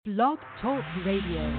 Blog Talk Radio.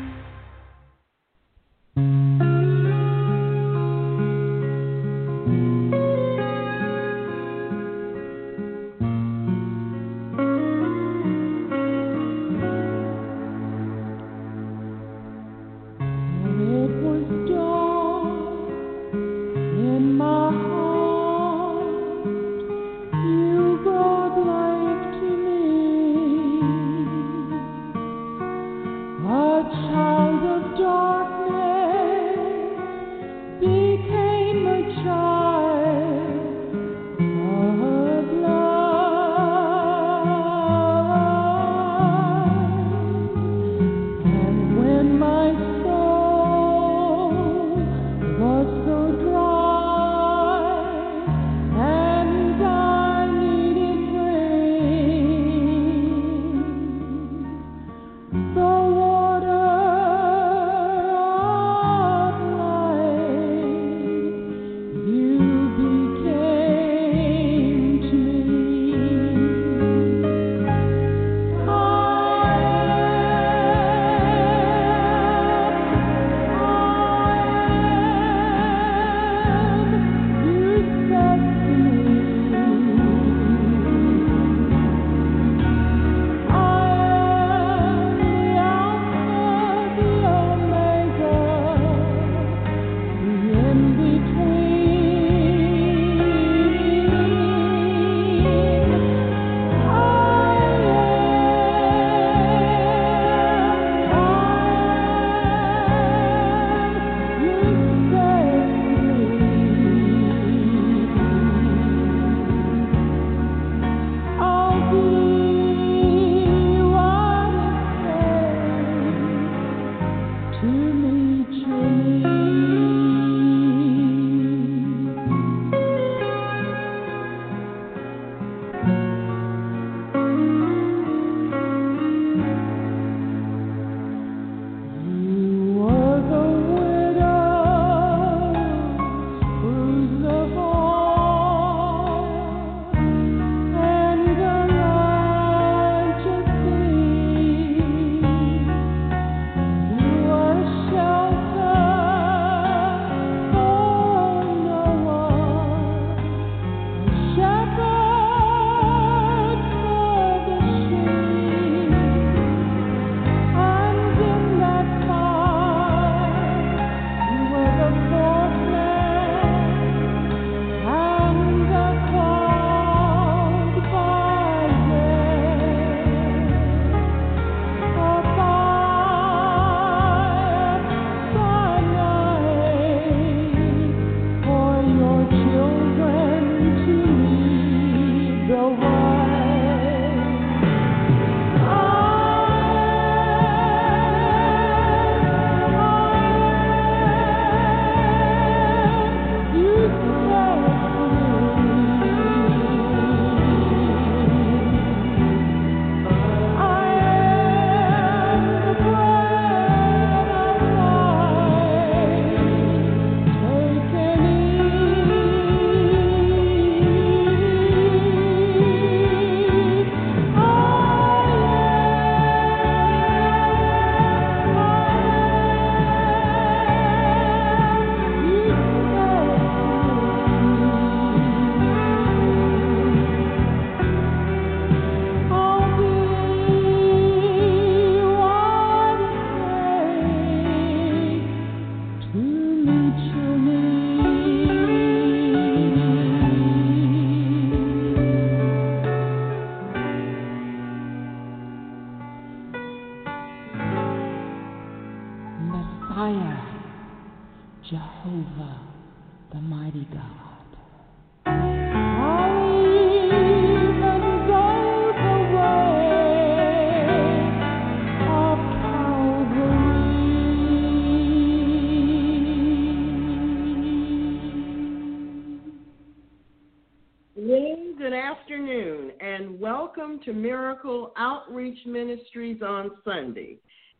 To Miracle Outreach Ministries on Sunday.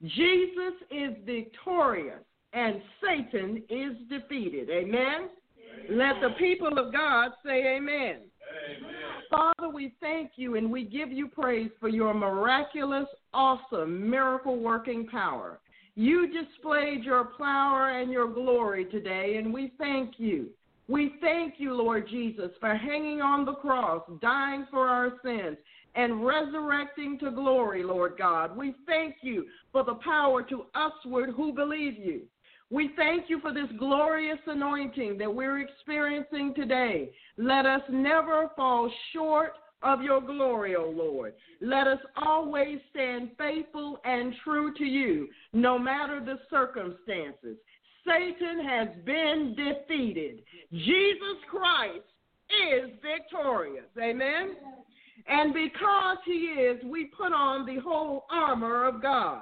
Jesus is victorious and Satan is defeated. Amen? Let the people of God say amen. Father, we thank you and we give you praise for your miraculous, awesome, miracle-working power. You displayed your power and your glory today, and we thank you. We thank you, Lord Jesus, for hanging on the cross, dying for our sins, and resurrecting to glory, Lord God. We thank you for the power to usward who believe you. We thank you for this glorious anointing that we're experiencing today. Let us never fall short of your glory, O Lord. Let us always stand faithful and true to you, no matter the circumstances. Satan has been defeated. Jesus Christ is victorious. Amen? And because he is, we put on the whole armor of God.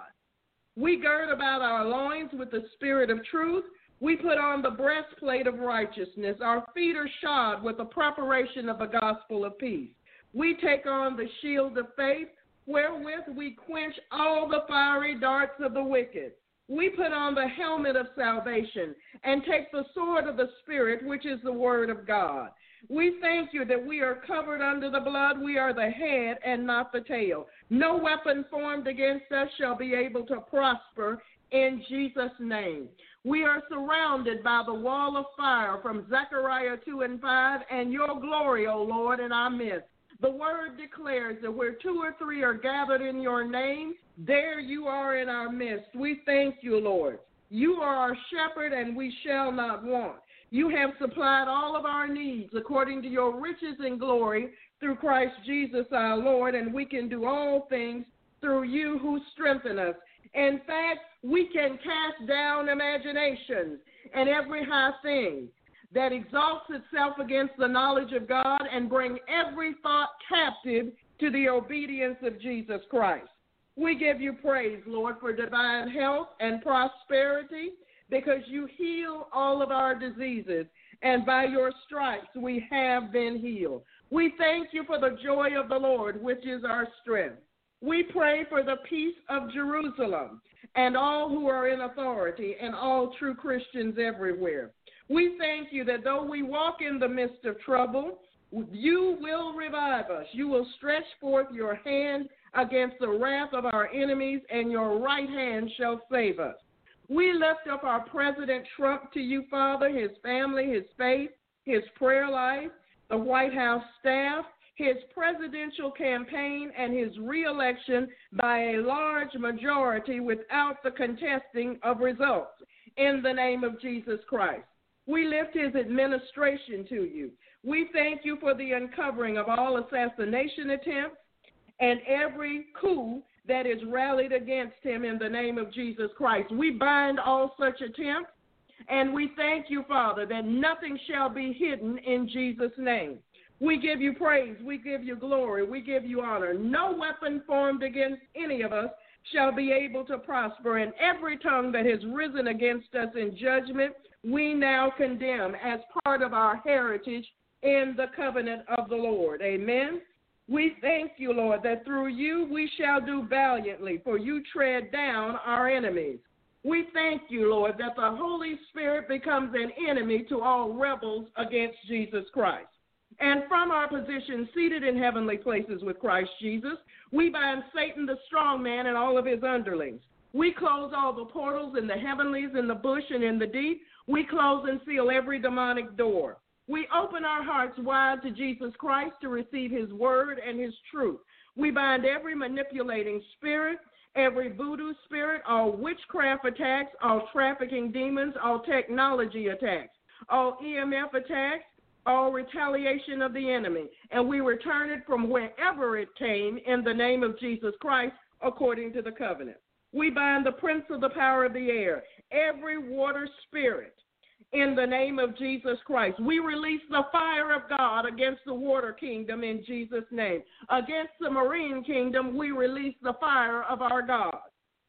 We gird about our loins with the spirit of truth. We put on the breastplate of righteousness. Our feet are shod with the preparation of the gospel of peace. We take on the shield of faith, wherewith we quench all the fiery darts of the wicked. We put on the helmet of salvation and take the sword of the Spirit, which is the word of God. We thank you that we are covered under the blood. We are the head and not the tail. No weapon formed against us shall be able to prosper in Jesus' name. We are surrounded by the wall of fire from Zechariah 2:5, and your glory, O Lord, in our midst. The word declares that where 2 or 3 are gathered in your name, there you are in our midst. We thank you, Lord. You are our shepherd, and we shall not want. You have supplied all of our needs according to your riches and glory through Christ Jesus our Lord, and we can do all things through you who strengthen us. In fact, we can cast down imaginations and every high thing that exalts itself against the knowledge of God and bring every thought captive to the obedience of Jesus Christ. We give you praise, Lord, for divine health and prosperity, because you heal all of our diseases, and by your stripes we have been healed. We thank you for the joy of the Lord, which is our strength. We pray for the peace of Jerusalem and all who are in authority and all true Christians everywhere. We thank you that though we walk in the midst of trouble, you will revive us. You will stretch forth your hand against the wrath of our enemies, and your right hand shall save us. We lift up our President Trump to you, Father, his family, his faith, his prayer life, the White House staff, his presidential campaign, and his reelection by a large majority without the contesting of results, in the name of Jesus Christ. We lift his administration to you. We thank you for the uncovering of all assassination attempts and every coup that is rallied against him in the name of Jesus Christ. We bind all such attempts, and we thank you, Father, that nothing shall be hidden in Jesus' name. We give you praise, we give you glory, we give you honor. No weapon formed against any of us shall be able to prosper, and every tongue that has risen against us in judgment, we now condemn as part of our heritage in the covenant of the Lord. Amen. We thank you, Lord, that through you we shall do valiantly, for you tread down our enemies. We thank you, Lord, that the Holy Spirit becomes an enemy to all rebels against Jesus Christ. And from our position seated in heavenly places with Christ Jesus, we bind Satan the strong man and all of his underlings. We close all the portals in the heavenlies, in the bush, and in the deep. We close and seal every demonic door. We open our hearts wide to Jesus Christ to receive his word and his truth. We bind every manipulating spirit, every voodoo spirit, all witchcraft attacks, all trafficking demons, all technology attacks, all EMF attacks, all retaliation of the enemy. And we return it from wherever it came in the name of Jesus Christ according to the covenant. We bind the prince of the power of the air, every water spirit, in the name of Jesus Christ. We release the fire of God against the water kingdom in Jesus' name. Against the marine kingdom, we release the fire of our God.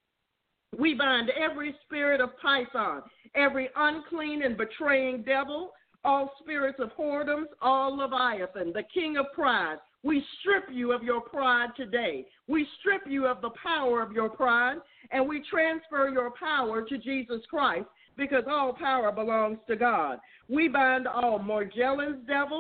We bind every spirit of Python, every unclean and betraying devil, all spirits of whoredoms, all Leviathan, the king of pride. We strip you of your pride today. We strip you of the power of your pride, and we transfer your power to Jesus Christ, because all power belongs to God. We bind all Morgellons devils,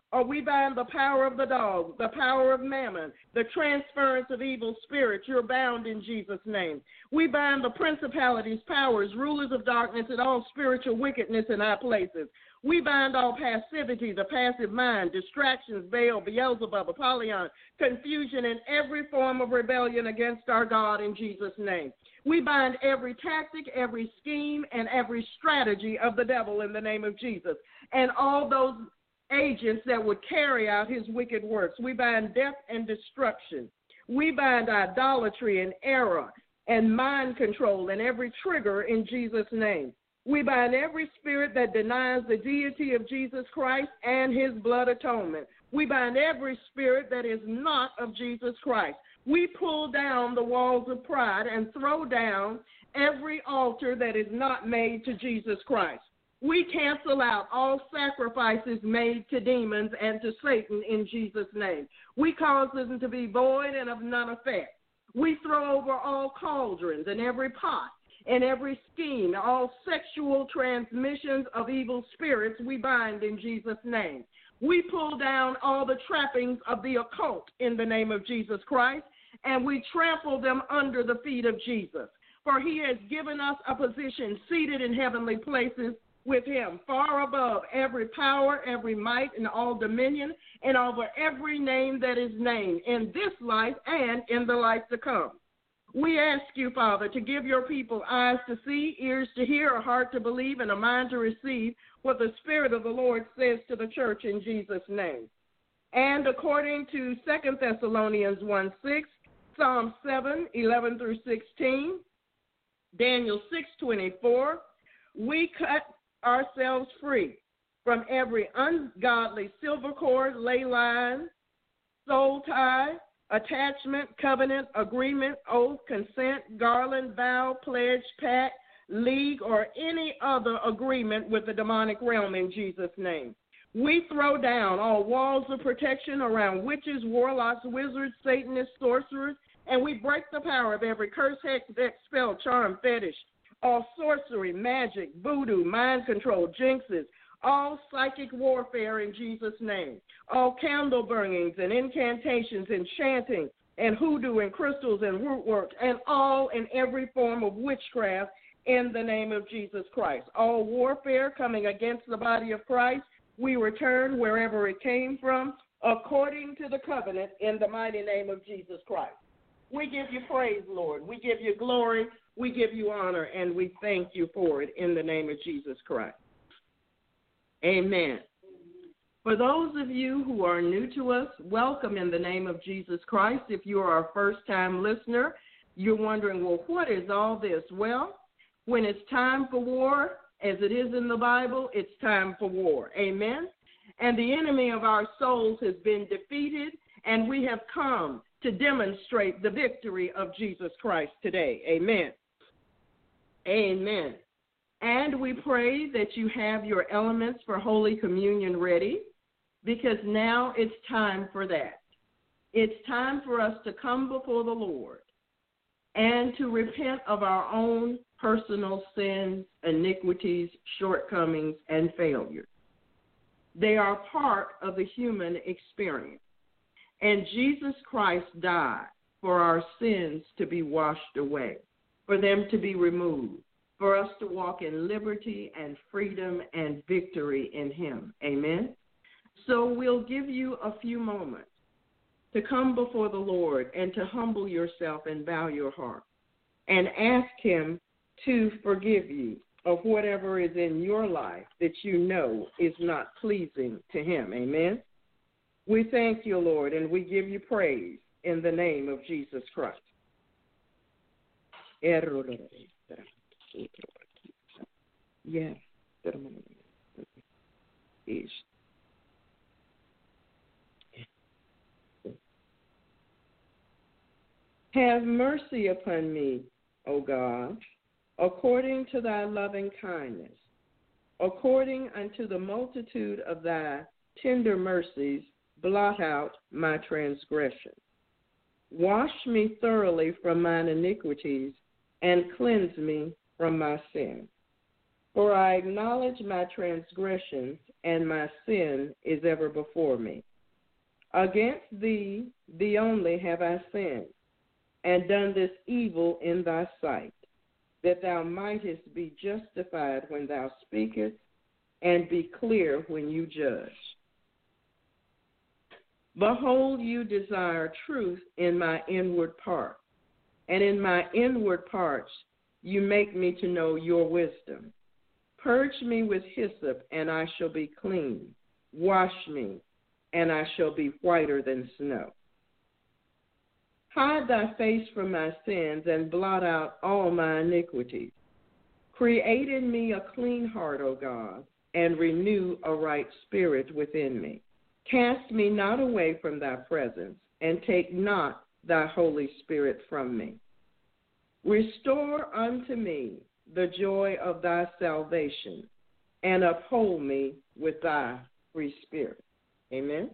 or we bind the power of the dog, the power of mammon, the transference of evil spirits. You're bound in Jesus' name. We bind the principalities, powers, rulers of darkness, and all spiritual wickedness in high places. We bind all passivity, the passive mind, distractions, Baal, Beelzebub, Apollyon, confusion, and every form of rebellion against our God in Jesus' name. We bind every tactic, every scheme, and every strategy of the devil in the name of Jesus, and all those agents that would carry out his wicked works. We bind death and destruction. We bind idolatry and error and mind control and every trigger in Jesus' name. We bind every spirit that denies the deity of Jesus Christ and his blood atonement. We bind every spirit that is not of Jesus Christ. We pull down the walls of pride and throw down every altar that is not made to Jesus Christ. We cancel out all sacrifices made to demons and to Satan in Jesus' name. We cause them to be void and of none effect. We throw over all cauldrons and every pot and every scheme, all sexual transmissions of evil spirits we bind in Jesus' name. We pull down all the trappings of the occult in the name of Jesus Christ, and we trample them under the feet of Jesus. For he has given us a position seated in heavenly places with him, far above every power, every might, and all dominion, and over every name that is named, in this life and in the life to come. We ask you, Father, to give your people eyes to see, ears to hear, a heart to believe, and a mind to receive what the Spirit of the Lord says to the church in Jesus' name. And according to 2 Thessalonians 1:6, Psalm 7:11 through 16, Daniel 6:24, we cut ourselves free from every ungodly silver cord, ley line, soul tie, attachment, covenant, agreement, oath, consent, garland, vow, pledge, pact, league, or any other agreement with the demonic realm in Jesus' name. We throw down all walls of protection around witches, warlocks, wizards, Satanists, sorcerers, and we break the power of every curse, hex, vex, spell, charm, fetish, all sorcery, magic, voodoo, mind control, jinxes, all psychic warfare in Jesus' name, all candle burnings and incantations and chanting and hoodoo and crystals and root work, and all and every form of witchcraft in the name of Jesus Christ. All warfare coming against the body of Christ, we return wherever it came from according to the covenant in the mighty name of Jesus Christ. We give you praise, Lord. We give you glory. We give you honor, and we thank you for it in the name of Jesus Christ. Amen. For those of you who are new to us, welcome in the name of Jesus Christ. If you are our first-time listener, you're wondering, well, what is all this? Well, when it's time for war, as it is in the Bible, it's time for war. Amen. And the enemy of our souls has been defeated, and we have come to demonstrate the victory of Jesus Christ today. Amen. Amen. And we pray that you have your elements for Holy Communion ready, because now it's time for that. It's time for us to come before the Lord and to repent of our own personal sins, iniquities, shortcomings, and failures. They are part of the human experience. And Jesus Christ died for our sins to be washed away, for them to be removed, for us to walk in liberty and freedom and victory in him. Amen? So we'll give you a few moments to come before the Lord and to humble yourself and bow your heart and ask him to forgive you of whatever is in your life that you know is not pleasing to him. Amen? We thank you, Lord, and we give you praise in the name of Jesus Christ. Yes. Have mercy upon me, O God, according to thy loving kindness, according unto the multitude of thy tender mercies, blot out my transgression. Wash me thoroughly from mine iniquities, and cleanse me from my sin. For I acknowledge my transgressions, and my sin is ever before me. Against thee, thee only, have I sinned, and done this evil in thy sight, that thou mightest be justified when thou speakest, and be clear when you judge. Behold, you desire truth in my inward part, and in my inward parts you make me to know your wisdom. Purge me with hyssop, and I shall be clean. Wash me, and I shall be whiter than snow. Hide thy face from my sins, and blot out all my iniquities. Create in me a clean heart, O God, and renew a right spirit within me. Cast me not away from thy presence, and take not thy Holy Spirit from me. Restore unto me the joy of thy salvation, and uphold me with thy free spirit. Amen.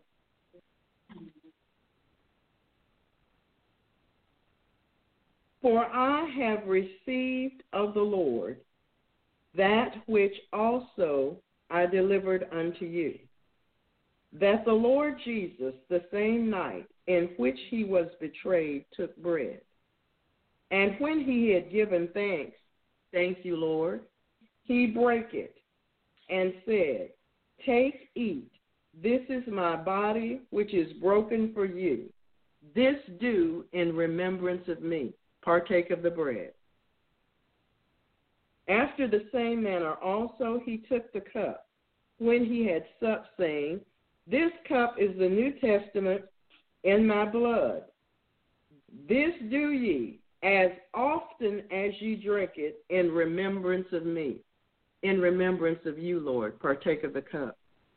For I have received of the Lord that which also I delivered unto you, that the Lord Jesus, the same night in which he was betrayed, took bread. And when he had given thanks, thank you, Lord, he brake it and said, Take, eat, this is my body which is broken for you. This do in remembrance of me. Partake of the bread. After the same manner also he took the cup, when he had supped, saying, This cup is the New Testament in my blood. This do ye, as often as ye drink it, in remembrance of me. In remembrance of you, Lord. Partake of the cup.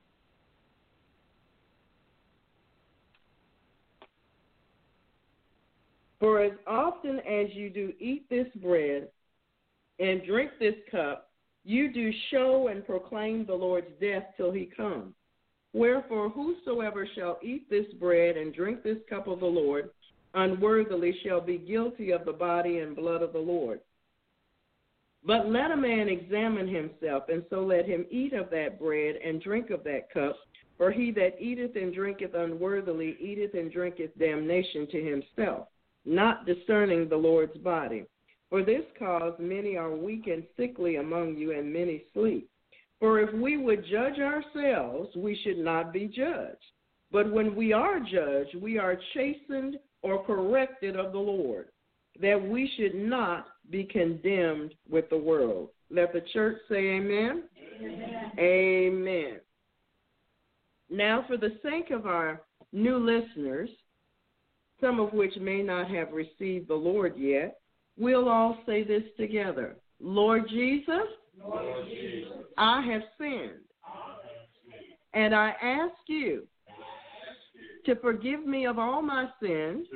For as often as you do eat this bread and drink this cup, you do show and proclaim the Lord's death till he come. Wherefore, whosoever shall eat this bread and drink this cup of the Lord unworthily shall be guilty of the body and blood of the Lord. But let a man examine himself, and so let him eat of that bread and drink of that cup. For he that eateth and drinketh unworthily eateth and drinketh damnation to himself, not discerning the Lord's body. For this cause many are weak and sickly among you, and many sleep. For if we would judge ourselves, we should not be judged. But when we are judged, we are chastened or corrected of the Lord, that we should not be condemned with the world. Let the church say amen. Amen. Amen. Now, for the sake of our new listeners, some of which may not have received the Lord yet, we'll all say this together. Lord Jesus, I have sinned, and I ask you to forgive me of all my sins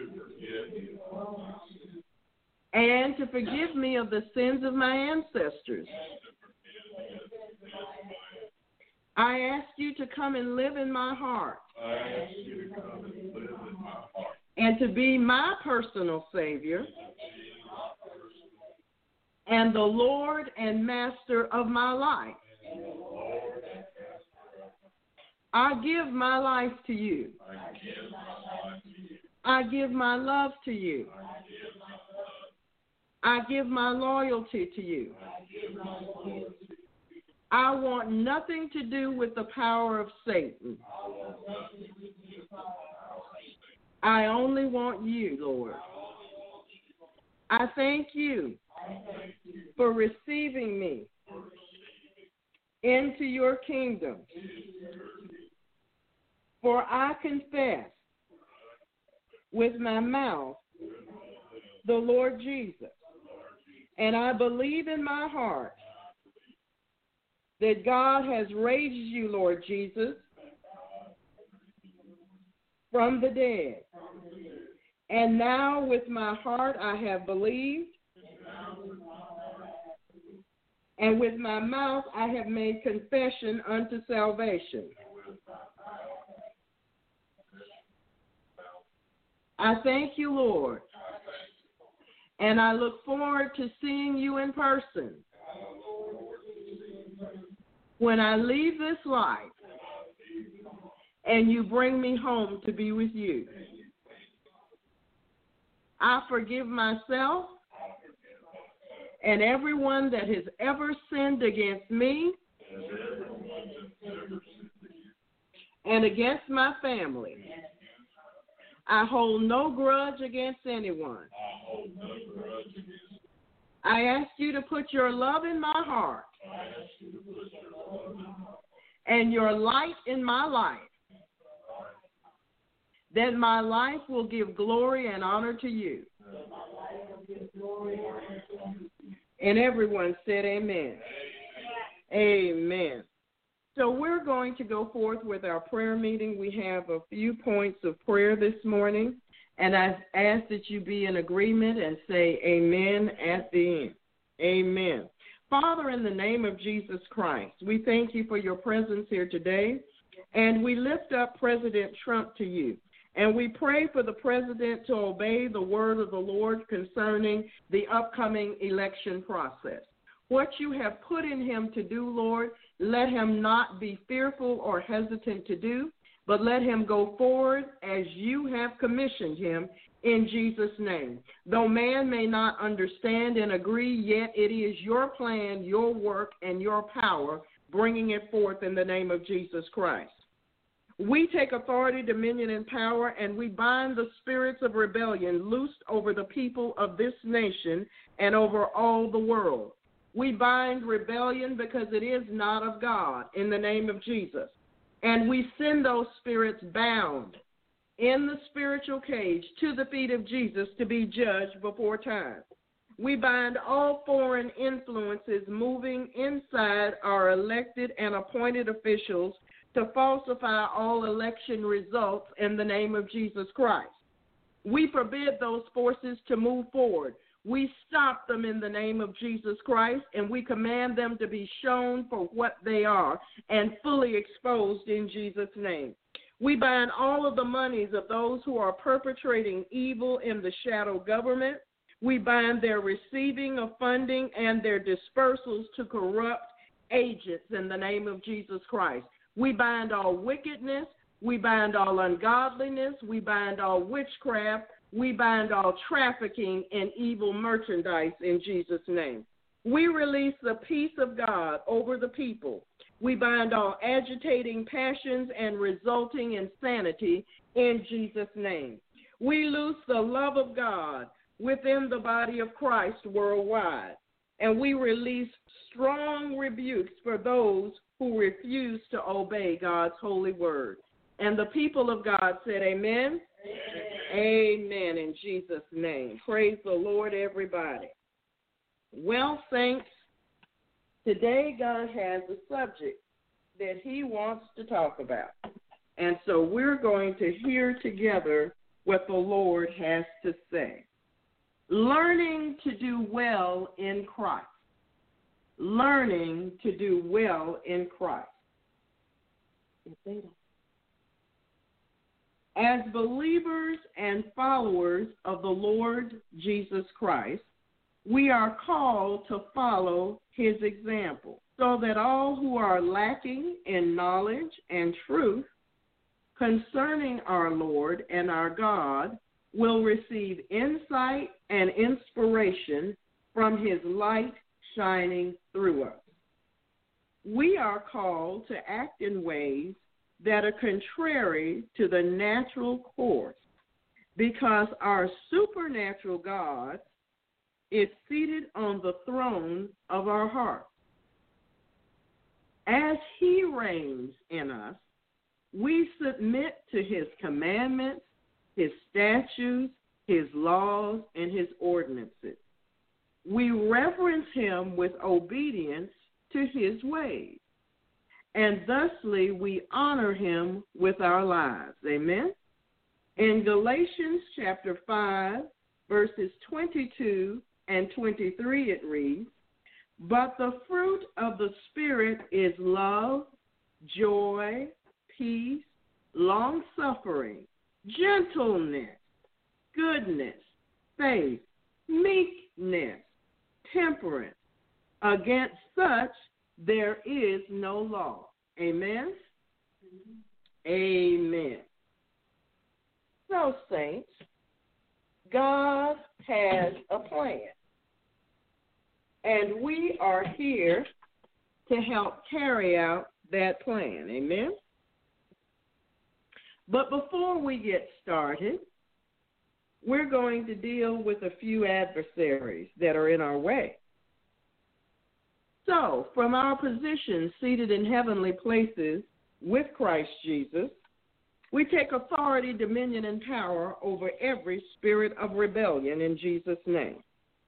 and to forgive me of the sins of my ancestors. I ask you to come and live in my heart and to be my personal Savior and the Lord and Master of my life. I give my life to you. I give my love to you. I give my loyalty to you. I want nothing to do with the power of Satan. I only want you, Lord. I thank you for receiving me into your kingdom. For I confess with my mouth the Lord Jesus, and I believe in my heart that God has raised you, Lord Jesus, from the dead. And now with my heart I have believed, and with my mouth I have made confession unto salvation. I thank you, Lord, and I look forward to seeing you in person when I leave this life and you bring me home to be with you. I forgive myself and everyone that has ever sinned against me and against my family. I hold no grudge against anyone. I ask you to put your love in my heart and your light in my life, that my life will give glory and honor to you. And everyone said amen. Amen. So we're going to go forth with our prayer meeting. We have a few points of prayer this morning, and I ask that you be in agreement and say amen at the end. Amen. Father, in the name of Jesus Christ, we thank you for your presence here today, and we lift up President Trump to you. And we pray for the president to obey the word of the Lord concerning the upcoming election process. What you have put in him to do, Lord, let him not be fearful or hesitant to do, but let him go forward as you have commissioned him in Jesus' name. Though man may not understand and agree, yet it is your plan, your work, and your power bringing it forth in the name of Jesus Christ. We take authority, dominion, and power, and we bind the spirits of rebellion loosed over the people of this nation and over all the world. We bind rebellion because it is not of God in the name of Jesus. And we send those spirits bound in the spiritual cage to the feet of Jesus to be judged before time. We bind all foreign influences moving inside our elected and appointed officials to falsify all election results in the name of Jesus Christ. We forbid those forces to move forward. We stop them in the name of Jesus Christ, and we command them to be shown for what they are and fully exposed in Jesus' name. We bind all of the monies of those who are perpetrating evil in the shadow government. We bind their receiving of funding and their dispersals to corrupt agents in the name of Jesus Christ. We bind all wickedness. We bind all ungodliness. We bind all witchcraft. We bind all trafficking in evil merchandise in Jesus' name. We release the peace of God over the people. We bind all agitating passions and resulting insanity in Jesus' name. We loose the love of God within the body of Christ worldwide, and we release strong rebukes for those who refuse to obey God's holy word. And the people of God said amen. Amen in Jesus' name. Praise the Lord, everybody. Well, saints, today God has a subject that he wants to talk about. And so we're going to hear together what the Lord has to say. Learning to do well in Christ. Learning to do well in Christ. As believers and followers of the Lord Jesus Christ, we are called to follow his example, so that all who are lacking in knowledge and truth concerning our Lord and our God will receive insight and inspiration from his light shining through us. We are called to act in ways that are contrary to the natural course, because our supernatural God is seated on the throne of our hearts. As he reigns in us, we submit to his commandments, his statutes, his laws, and his ordinances. We reverence him with obedience to his ways, and thusly we honor him with our lives. Amen? In Galatians chapter 5, verses 22 and 23, it reads, "But the fruit of the Spirit is love, joy, peace, long-suffering, gentleness, goodness, faith, meekness, temperance. Against such there is no law. Amen? Amen. So, saints, God has a plan. And we are here to help carry out that plan. Amen? But before we get started, we're going to deal with a few adversaries that are in our way. So, from our position seated in heavenly places with Christ Jesus, we take authority, dominion, and power over every spirit of rebellion in Jesus' name.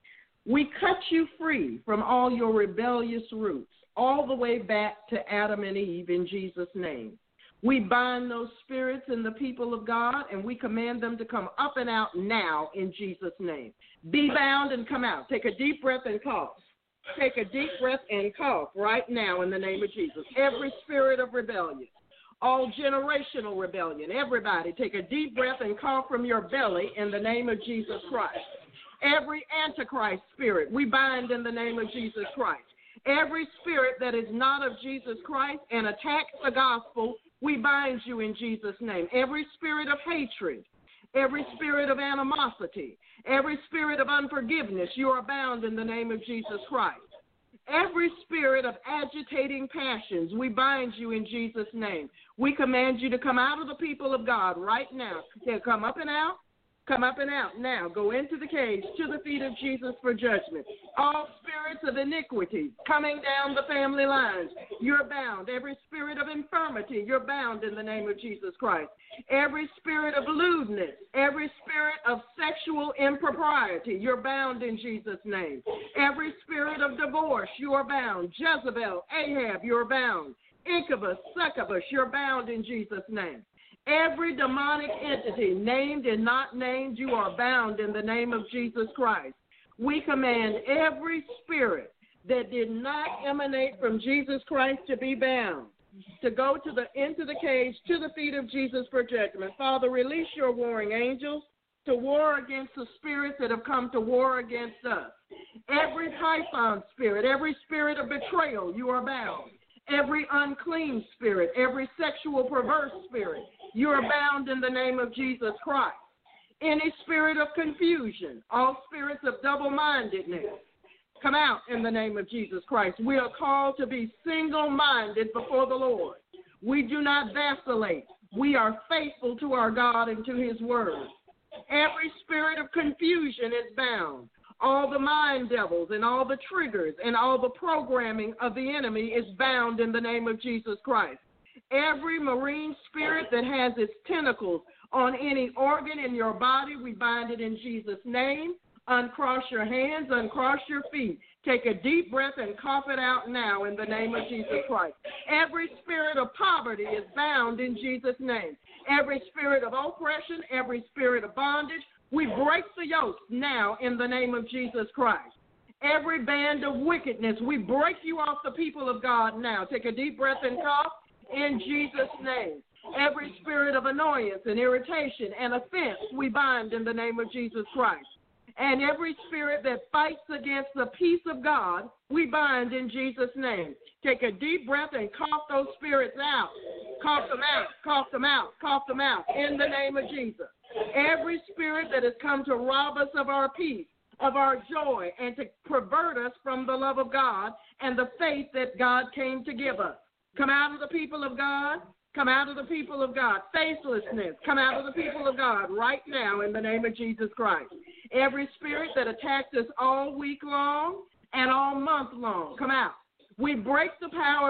We cut you free from all your rebellious roots, all the way back to Adam and Eve in Jesus' name. We bind those spirits in the people of God, and we command them to come up and out now in Jesus' name. Be bound and come out. Take a deep breath and cough. Take a deep breath and cough right now in the name of Jesus. Every spirit of rebellion, all generational rebellion, everybody take a deep breath and cough from your belly in the name of Jesus Christ. Every antichrist spirit, we bind in the name of Jesus Christ. Every spirit that is not of Jesus Christ and attacks the gospel, we bind you in Jesus' name. Every spirit of hatred, every spirit of animosity, every spirit of unforgiveness, you are bound in the name of Jesus Christ. Every spirit of agitating passions, we bind you in Jesus' name. We command you to come out of the people of God right now. Come up and out. Come up and out now. Go into the cage to the feet of Jesus for judgment. All spirits of iniquity coming down the family lines, you're bound. Every spirit of infirmity, you're bound in the name of Jesus Christ. Every spirit of lewdness, every spirit of sexual impropriety, you're bound in Jesus' name. Every spirit of divorce, you are bound. Jezebel, Ahab, you're bound. Incubus, succubus, you're bound in Jesus' name. Every demonic entity, named and not named, you are bound in the name of Jesus Christ. We command every spirit that did not emanate from Jesus Christ to be bound, to go into the cage to the feet of Jesus for judgment. Father, release your warring angels to war against the spirits that have come to war against us. Every python spirit, every spirit of betrayal, you are bound. Every unclean spirit, every sexual perverse spirit, you are bound in the name of Jesus Christ. Any spirit of confusion, all spirits of double-mindedness, come out in the name of Jesus Christ. We are called to be single-minded before the Lord. We do not vacillate. We are faithful to our God and to his word. Every spirit of confusion is bound. All the mind devils and all the triggers and all the programming of the enemy is bound in the name of Jesus Christ. Every marine spirit that has its tentacles on any organ in your body, we bind it in Jesus' name. Uncross your hands, uncross your feet. Take a deep breath and cough it out now in the name of Jesus Christ. Every spirit of poverty is bound in Jesus' name. Every spirit of oppression, every spirit of bondage, we break the yoke now in the name of Jesus Christ. Every band of wickedness, we break you off the people of God now. Take a deep breath and cough in Jesus' name. Every spirit of annoyance and irritation and offense, we bind in the name of Jesus Christ. And every spirit that fights against the peace of God, we bind in Jesus' name. Take a deep breath and cough those spirits out. Cough them out, cough them out, cough them out in the name of Jesus. Every spirit that has come to rob us of our peace, of our joy, and to pervert us from the love of God and the faith that God came to give us. Come out of the people of God. Come out of the people of God. Faithlessness, come out of the people of God right now in the name of Jesus Christ. Every spirit that attacks us all week long and all month long, come out. We break the power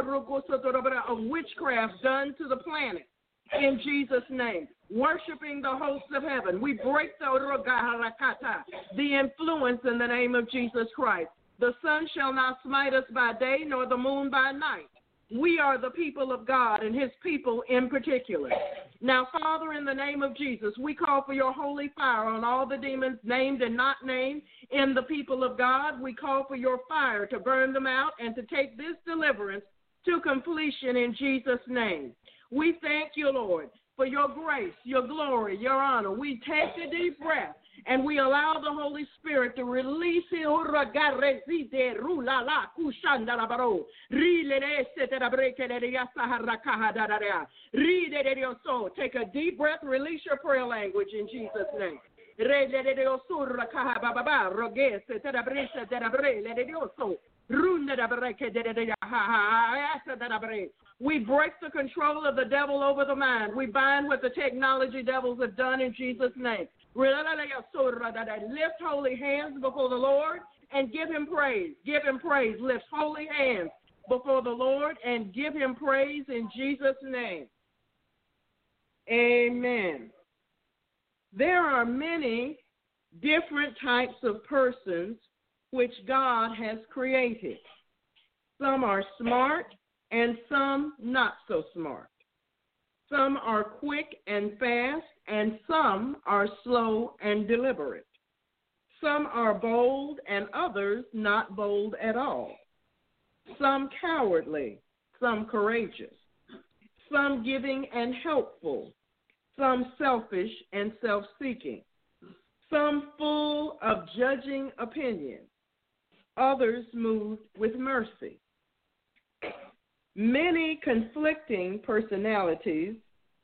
of witchcraft done to the planet in Jesus' name. Worshiping the hosts of heaven. We break the influence in the name of Jesus Christ. The sun shall not smite us by day, nor the moon by night. We are the people of God and his people in particular. Now, Father, in the name of Jesus, we call for your holy fire on all the demons named and not named in the people of God. We call for your fire to burn them out and to take this deliverance to completion in Jesus' name. We thank you, Lord, for your grace, your glory, your honor. We take a deep breath And we allow the Holy Spirit to release Take a deep breath, release your prayer language in Jesus' name. We break the control of the devil over the mind. We bind what the technology devils have done in Jesus' name. Lift holy hands before the Lord and give him praise. Give him praise. Lift holy hands before the Lord and give him praise in Jesus' name. Amen. There are many different types of persons which God has created. Some are smart and some not so smart. Some are quick and fast, and some are slow and deliberate. Some are bold and others not bold at all. Some cowardly, some courageous. Some giving and helpful. Some selfish and self-seeking. Some full of judging opinion. Others moved with mercy. Many conflicting personalities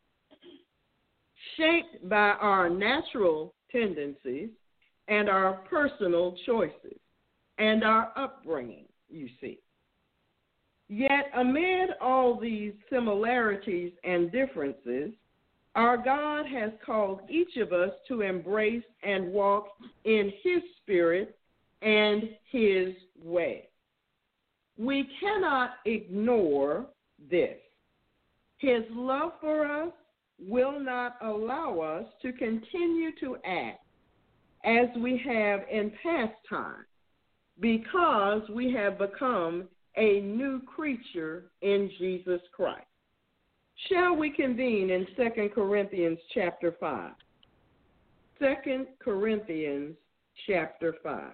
shaped by our natural tendencies and our personal choices and our upbringing, you see. Yet amid all these similarities and differences, our God has called each of us to embrace and walk in his spirit and his way. We cannot ignore this. His love for us will not allow us to continue to act as we have in past time because we have become a new creature in Jesus Christ. Shall we convene in 2 Corinthians chapter 5? 2 Corinthians chapter 5.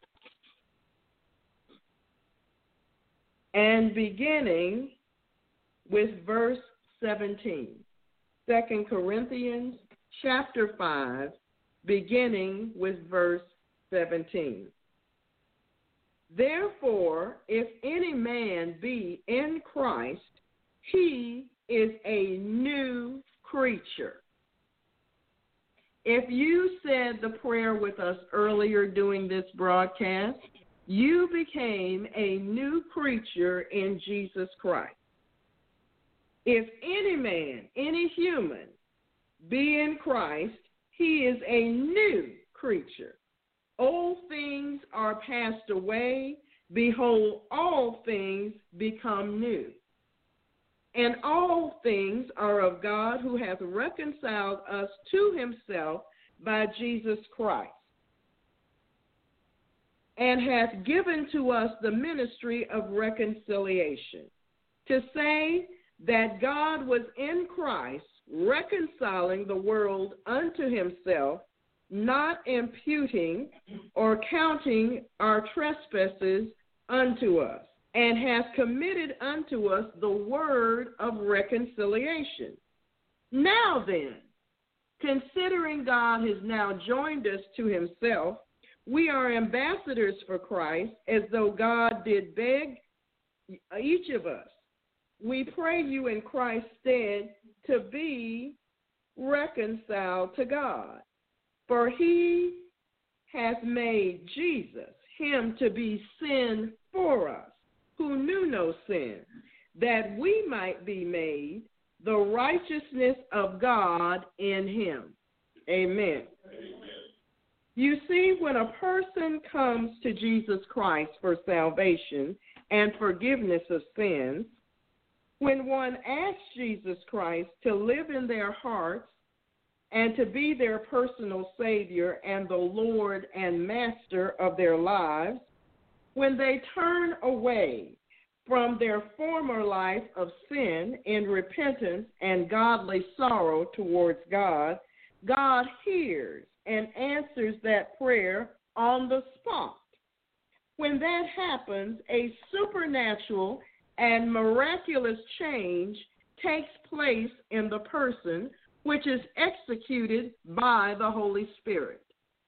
And beginning with verse 17. 2 Corinthians chapter 5, beginning with verse 17. Therefore, if any man be in Christ, he is a new creature. If you said the prayer with us earlier during this broadcast, you became a new creature in Jesus Christ. If any man, any human, be in Christ, he is a new creature. Old things are passed away. Behold, all things become new. And all things are of God, who hath reconciled us to himself by Jesus Christ, and hath given to us the ministry of reconciliation, to say that God was in Christ, reconciling the world unto himself, not imputing or counting our trespasses unto us, and hath committed unto us the word of reconciliation. Now then, considering God has now joined us to himself, we are ambassadors for Christ, as though God did beg each of us. We pray you in Christ's stead to be reconciled to God. For he hath made Jesus, him to be sin for us, who knew no sin, that we might be made the righteousness of God in him. Amen. You see, when a person comes to Jesus Christ for salvation and forgiveness of sins, when one asks Jesus Christ to live in their hearts and to be their personal Savior and the Lord and Master of their lives, when they turn away from their former life of sin in repentance and godly sorrow towards God, God hears and answers that prayer on the spot. When that happens, a supernatural and miraculous change takes place in the person, which is executed by the Holy Spirit.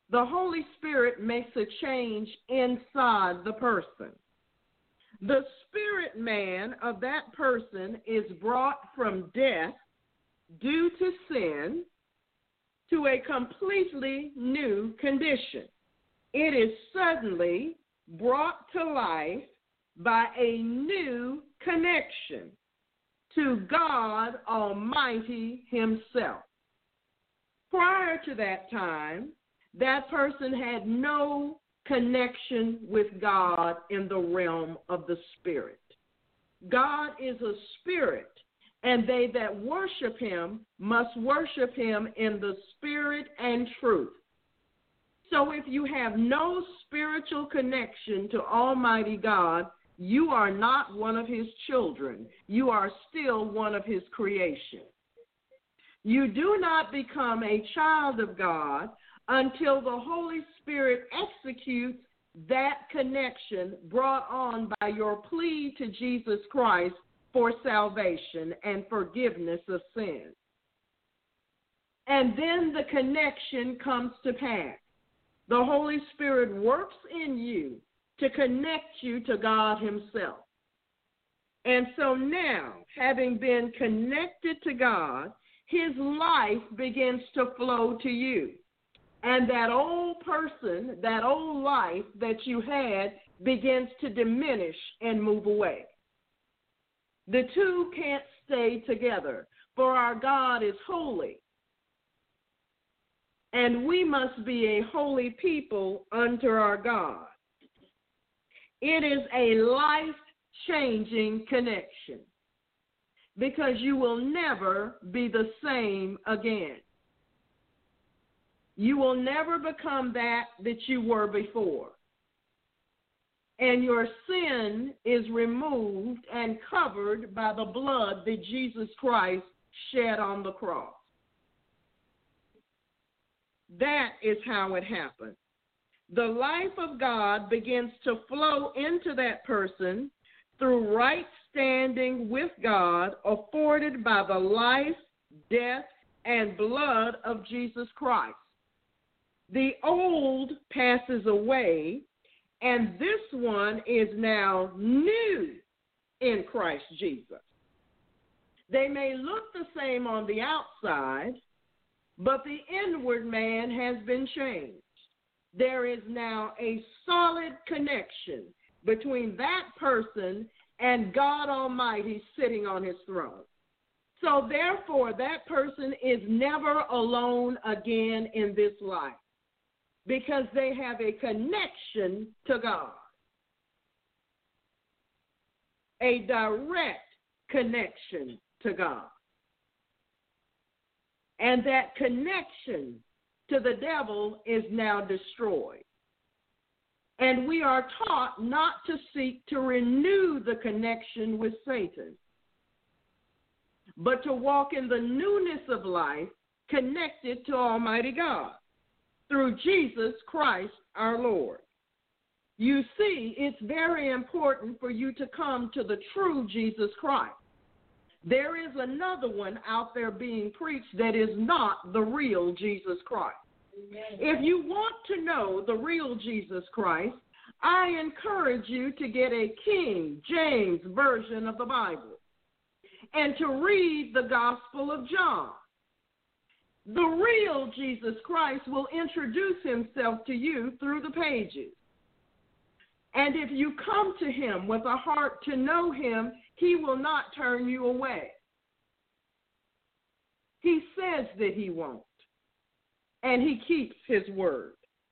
the Holy Spirit makes a change inside the person. The spirit man of that person is brought from death due to sin to a completely new condition. It is suddenly brought to life by a new connection to God Almighty Himself. Prior to that time, that person had no connection with God in the realm of the Spirit. God is a spirit, and they that worship Him must worship Him in the Spirit and truth. So if you have no spiritual connection to Almighty God, you are not one of His children. You are still one of His creation. You do not become a child of God until the Holy Spirit executes that connection brought on by your plea to Jesus Christ for salvation and forgiveness of sin. And then the connection comes to pass. The Holy Spirit works in you to connect you to God Himself. And so now, having been connected to God, His life begins to flow to you. And that old person, that old life that you had begins to diminish and move away. The two can't stay together, for our God is holy. And we must be a holy people unto our God. It is a life-changing connection because you will never be the same again. You will never become that you were before. And your sin is removed and covered by the blood that Jesus Christ shed on the cross. That is how it happens. The life of God begins to flow into that person through right standing with God afforded by the life, death, and blood of Jesus Christ. The old passes away, and this one is now new in Christ Jesus. They may look the same on the outside, but the inward man has been changed. There is now a solid connection between that person and God Almighty sitting on His throne. So therefore, that person is never alone again in this life because they have a connection to God, a direct connection to God. And that connection to the devil is now destroyed. And we are taught not to seek to renew the connection with Satan, but to walk in the newness of life connected to Almighty God through Jesus Christ our Lord. You see, it's very important for you to come to the true Jesus Christ. There is another one out there being preached that is not the real Jesus Christ. Amen. If you want to know the real Jesus Christ, I encourage you to get a King James version of the Bible and to read the Gospel of John. The real Jesus Christ will introduce Himself to you through the pages. And if you come to Him with a heart to know Him, He will not turn you away. He says that He won't, and He keeps His word.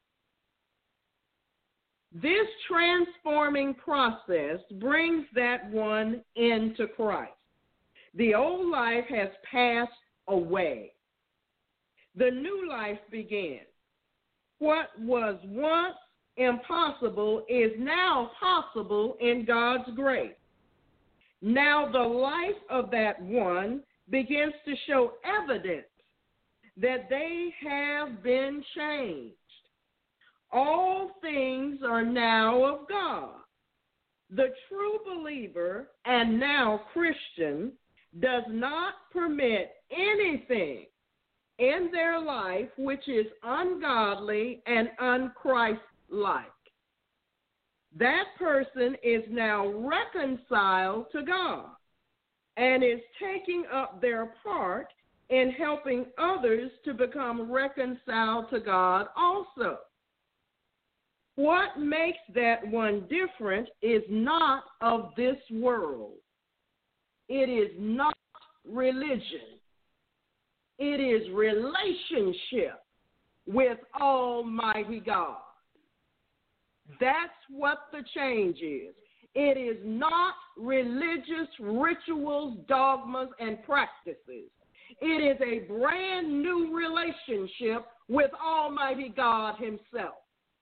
This transforming process brings that one into Christ. The old life has passed away. The new life begins. What was once impossible is now possible in God's grace. Now the life of that one begins to show evidence that they have been changed. All things are now of God. The true believer and now Christian does not permit anything in their life which is ungodly and unchristlike. That person is now reconciled to God and is taking up their part in helping others to become reconciled to God also. What makes that one different is not of this world. It is not religion. It is relationship with Almighty God. That's what the change is. It is not religious rituals, dogmas, and practices. It is a brand new relationship with Almighty God Himself.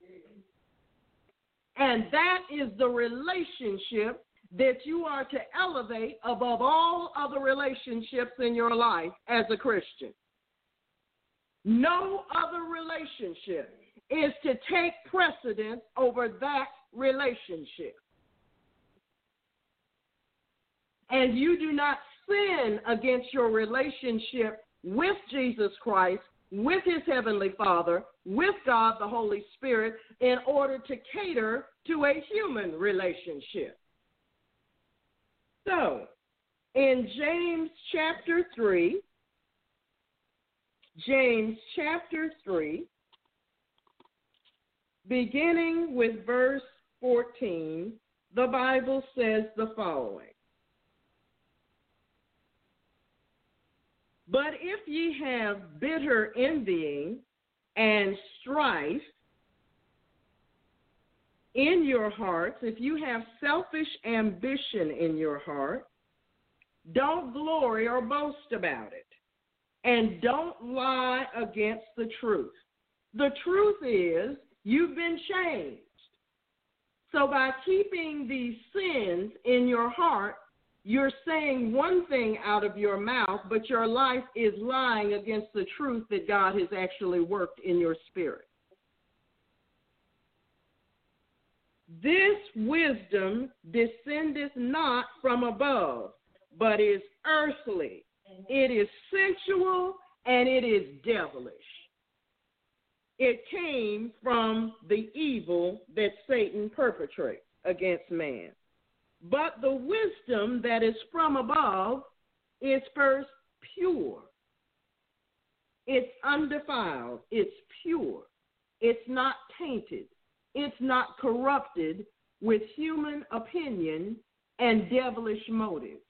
And that is the relationship that you are to elevate above all other relationships in your life as a Christian. No other relationship is to take precedence over that relationship. And you do not sin against your relationship with Jesus Christ, with His Heavenly Father, with God the Holy Spirit, in order to cater to a human relationship. So, in James chapter 3, beginning with verse 14, the Bible says the following. But if ye have bitter envying and strife in your hearts, if you have selfish ambition in your heart, don't glory or boast about it, and don't lie against the truth. The truth is, you've been changed. So by keeping these sins in your heart, you're saying one thing out of your mouth, but your life is lying against the truth that God has actually worked in your spirit. This wisdom descendeth not from above, but is earthly. It is sensual, and it is devilish. It came from the evil that Satan perpetrates against man. But the wisdom that is from above is first pure. It's undefiled. It's pure. It's not tainted. It's not corrupted with human opinion and devilish motives.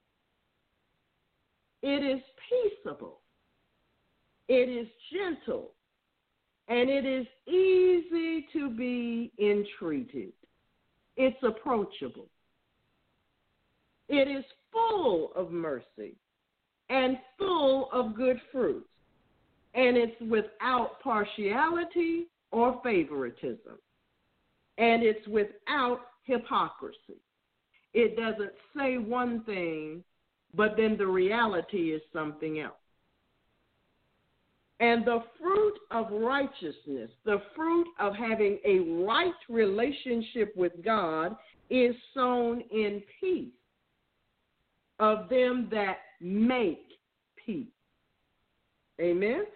It is peaceable. It is gentle. And it is easy to be entreated. It's approachable. It is full of mercy and full of good fruits, and it's without partiality or favoritism, and it's without hypocrisy. It doesn't say one thing, but then the reality is something else. And the fruit of righteousness, the fruit of having a right relationship with God, is sown in peace of them that make peace. Amen?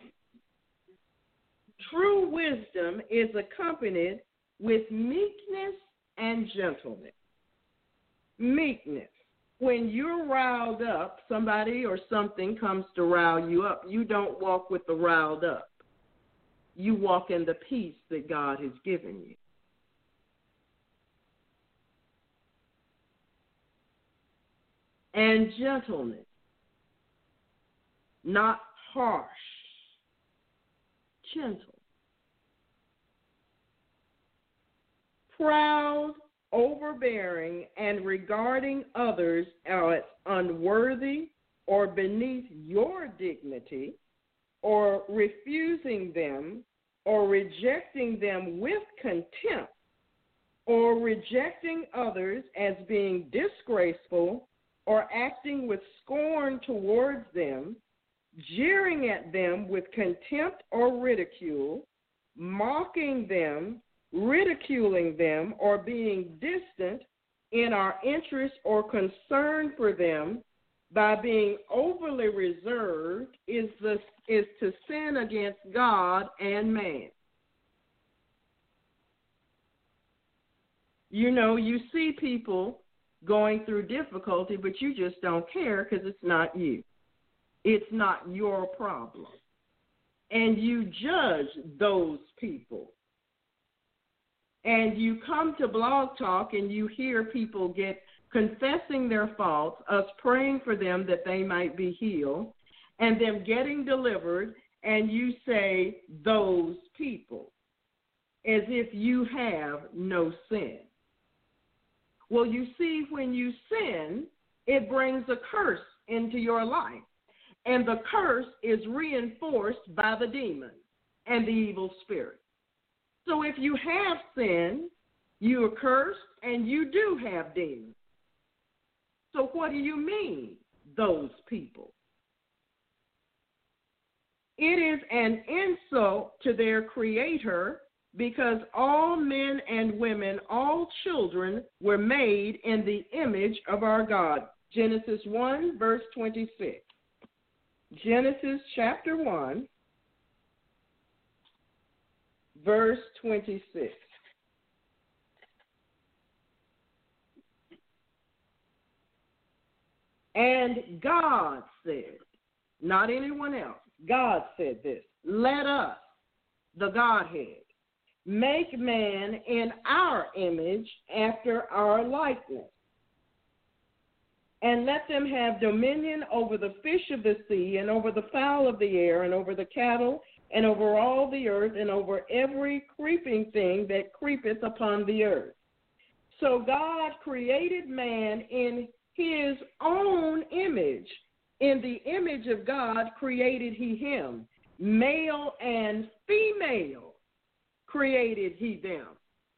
True wisdom is accompanied with meekness and gentleness. Meekness. When you're riled up, somebody or something comes to rile you up, you don't walk with the riled up. You walk in the peace that God has given you. And gentleness, not harsh, gentle. Proud, overbearing, and regarding others as unworthy or beneath your dignity, or refusing them or rejecting them with contempt, or rejecting others as being disgraceful or acting with scorn towards them, jeering at them with contempt or ridicule, mocking them, ridiculing them, or being distant in our interest or concern for them, by being overly reserved is to sin against God and man. You know, you see people going through difficulty, but you just don't care because it's not you. It's not your problem. And you judge those people. And you come to Blog Talk and you hear people confessing their faults, us praying for them that they might be healed, and them getting delivered, and you say, those people, as if you have no sin. Well, you see, when you sin, it brings a curse into your life, and the curse is reinforced by the demon and the evil spirit. So if you have sin, you are cursed, and you do have demons. So what do you mean, those people? It is an insult to their Creator, because all men and women, all children, were made in the image of our God. Genesis 1, verse 26. Genesis chapter 1, verse 26. And God said, not anyone else, God said this, let us, the Godhead, make man in our image after our likeness, and let them have dominion over the fish of the sea, and over the fowl of the air, and over the cattle, and over all the earth, and over every creeping thing that creepeth upon the earth. So God created man in his own image. In the image of God created he him. Male and female created he them.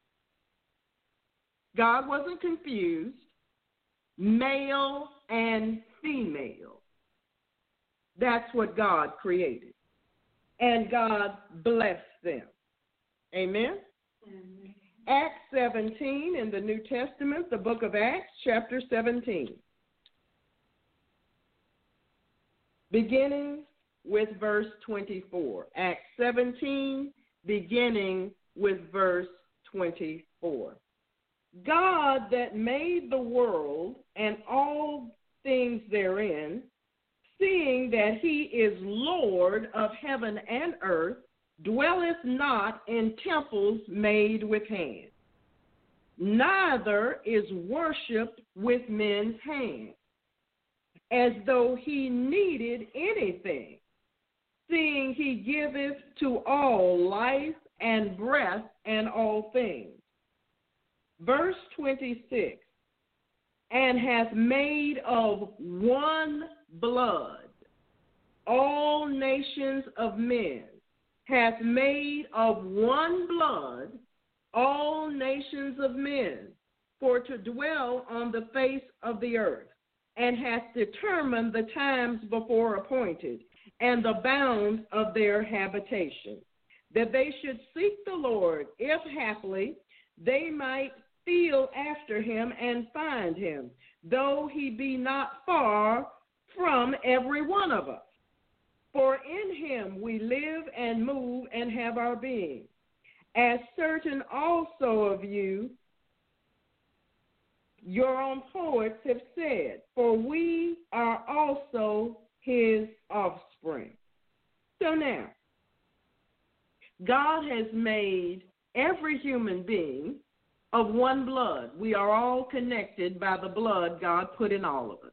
God wasn't confused. Male and female. That's what God created. And God blessed them. Amen? Amen. Acts 17 in the New Testament, the book of Acts, chapter 17. Beginning with verse 24. Acts 17, beginning with verse 24. God that made the world and all things therein, seeing that he is Lord of heaven and earth, dwelleth not in temples made with hands, neither is worshipped with men's hands, as though he needed anything, seeing he giveth to all life and breath and all things. Verse 26, and hath made of one blood all nations of men, hath made of one blood all nations of men, for to dwell on the face of the earth, and hath determined the times before appointed, and the bounds of their habitation, that they should seek the Lord, if haply they might feel after him and find him, though he be not far from every one of us. For in him we live and move and have our being, as certain also of you, your own poets have said, for we are also his offspring. So now, God has made every human being of one blood. We are all connected by the blood God put in all of us.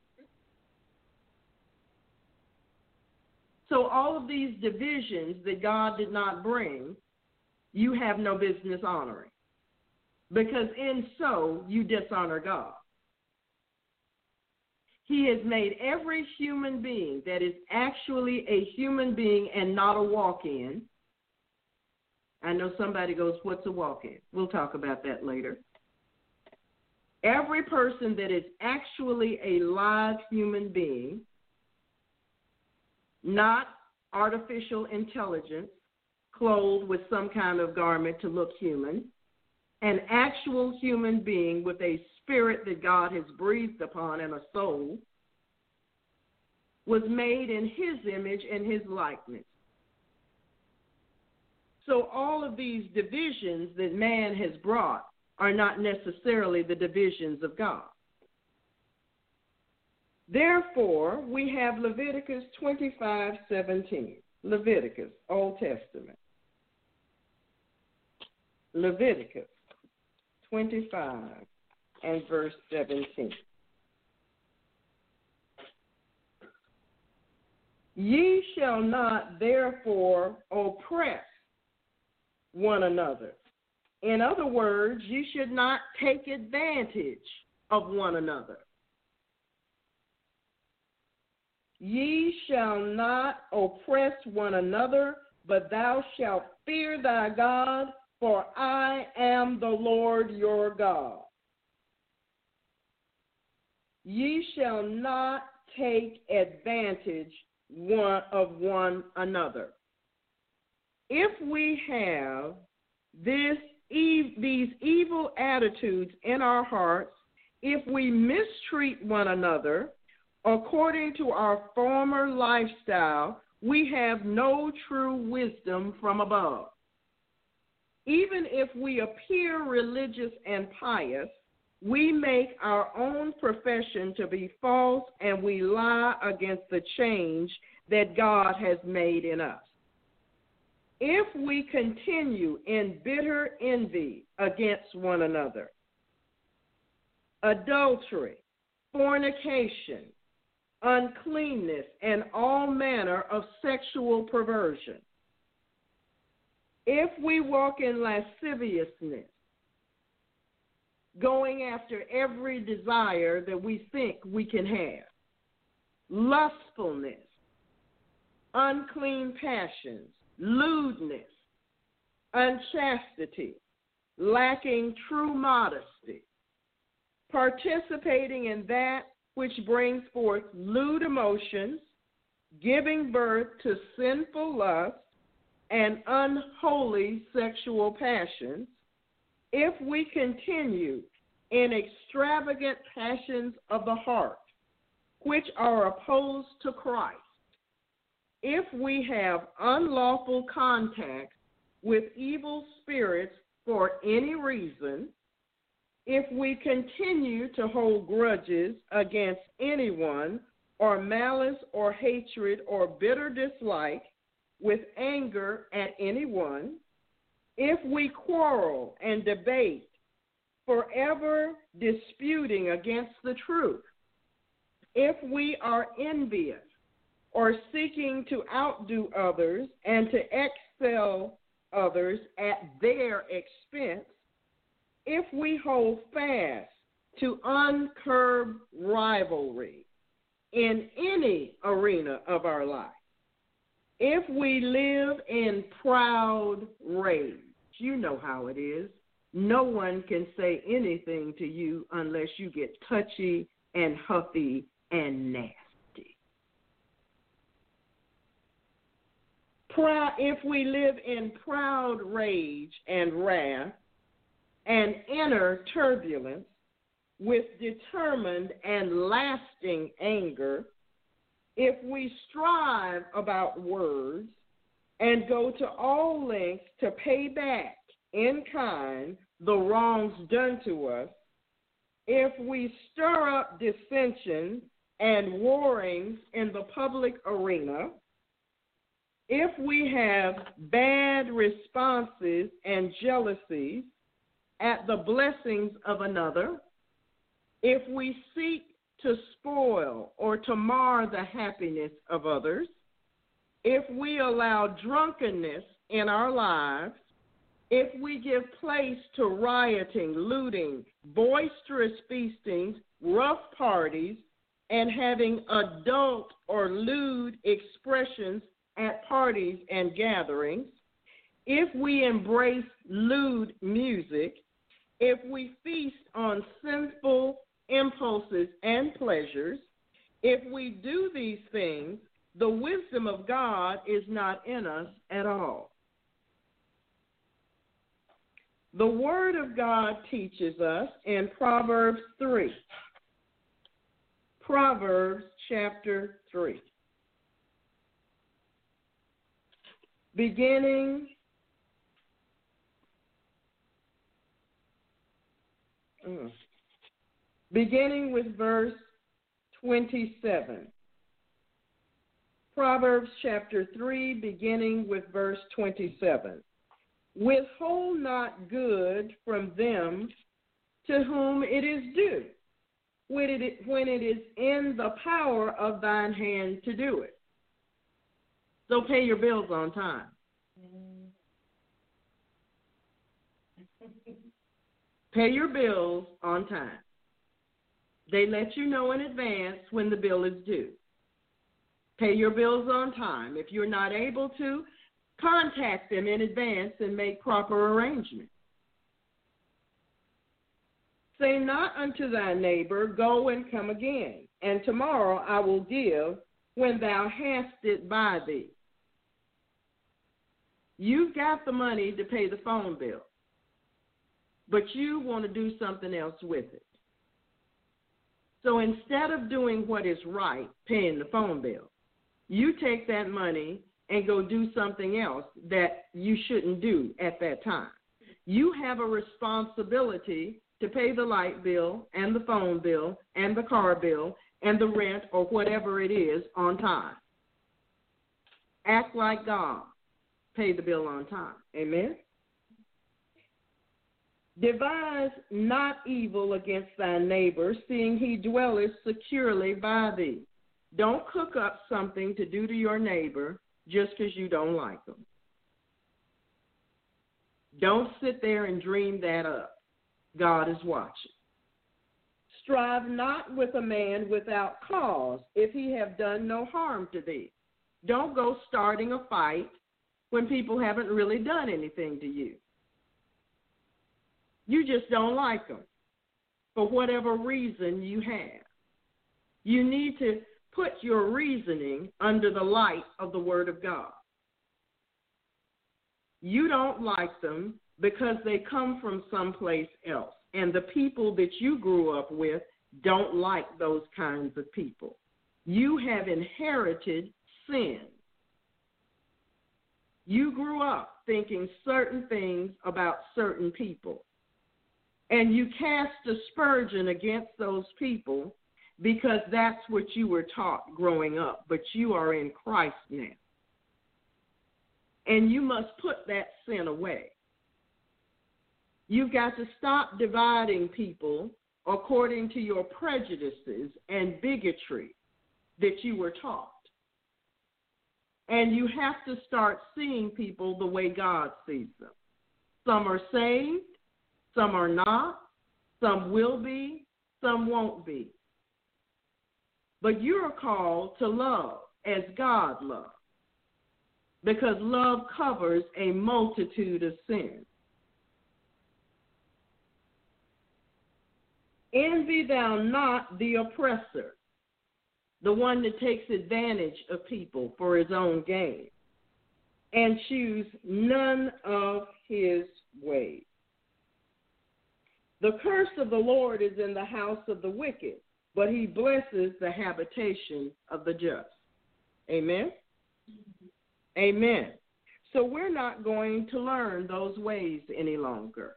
So all of these divisions that God did not bring, you have no business honoring, because in so you dishonor God. He has made every human being that is actually a human being and not a walk-in. I know somebody goes, what's a walk-in? We'll talk about that later. Every person that is actually a live human being, not artificial intelligence, clothed with some kind of garment to look human, an actual human being with a spirit that God has breathed upon and a soul, was made in his image and his likeness. So all of these divisions that man has brought are not necessarily the divisions of God. Therefore, we have Leviticus 25:17. Leviticus, Old Testament. Leviticus 25 and verse 17. Ye shall not therefore oppress one another. In other words, you should not take advantage of one another. Ye shall not oppress one another, but thou shalt fear thy God, for I am the Lord your God. Ye shall not take advantage of one another. If we have these evil attitudes in our hearts, if we mistreat one another according to our former lifestyle, we have no true wisdom from above. Even if we appear religious and pious, we make our own profession to be false, and we lie against the change that God has made in us. If we continue in bitter envy against one another, adultery, fornication, uncleanness, and all manner of sexual perversion, if we walk in lasciviousness, going after every desire that we think we can have, lustfulness, unclean passions, lewdness, unchastity, lacking true modesty, participating in that which brings forth lewd emotions, giving birth to sinful lust and unholy sexual passions, if we continue in extravagant passions of the heart, which are opposed to Christ, if we have unlawful contact with evil spirits for any reason, if we continue to hold grudges against anyone, or malice or hatred or bitter dislike, with anger at anyone, if we quarrel and debate, forever disputing against the truth, if we are envious or seeking to outdo others and to excel others at their expense, if we hold fast to uncurbed rivalry in any arena of our life, if we live in proud rage, you know how it is. No one can say anything to you unless you get touchy and huffy and nasty. If we live in proud rage and wrath and inner turbulence with determined and lasting anger, if we strive about words and go to all lengths to pay back in kind the wrongs done to us, if we stir up dissension and warrings in the public arena, if we have bad responses and jealousies at the blessings of another, if we seek to spoil or to mar the happiness of others, if we allow drunkenness in our lives, if we give place to rioting, looting, boisterous feastings, rough parties, and having adult or lewd expressions at parties and gatherings, if we embrace lewd music, if we feast on sinful impulses and pleasures, if we do these things, the wisdom of God is not in us at all. The Word of God teaches us in Proverbs 3. Proverbs chapter 3. beginning with verse 27. Proverbs chapter 3, beginning with verse 27. Withhold not good from them to whom it is due, when it is in the power of thine hand to do it. So pay your bills on time. Pay your bills on time. They let you know in advance when the bill is due. Pay your bills on time. If you're not able to, contact them in advance and make proper arrangements. Say not unto thy neighbor, go and come again, and tomorrow I will give when thou hast it by thee. You've got the money to pay the phone bill, but you want to do something else with it. So instead of doing what is right, paying the phone bill, you take that money and go do something else that you shouldn't do at that time. You have a responsibility to pay the light bill and the phone bill and the car bill and the rent or whatever it is on time. Act like God. Pay the bill on time. Amen? Devise not evil against thy neighbor, seeing he dwelleth securely by thee. Don't cook up something to do to your neighbor just because you don't like them. Don't sit there and dream that up. God is watching. Strive not with a man without cause, if he have done no harm to thee. Don't go starting a fight when people haven't really done anything to you. You just don't like them for whatever reason you have. You need to put your reasoning under the light of the Word of God. You don't like them because they come from someplace else, and the people that you grew up with don't like those kinds of people. You have inherited sin. You grew up thinking certain things about certain people, and you cast aspersion against those people because that's what you were taught growing up, but you are in Christ now. And you must put that sin away. You've got to stop dividing people according to your prejudices and bigotry that you were taught. And you have to start seeing people the way God sees them. Some are saved, some are not, some will be, some won't be. But you're called to love as God loves, because love covers a multitude of sins. Envy thou not the oppressor, the one that takes advantage of people for his own gain, and choose none of his ways. The curse of the Lord is in the house of the wicked, but he blesses the habitation of the just. Amen? Mm-hmm. Amen. So we're not going to learn those ways any longer.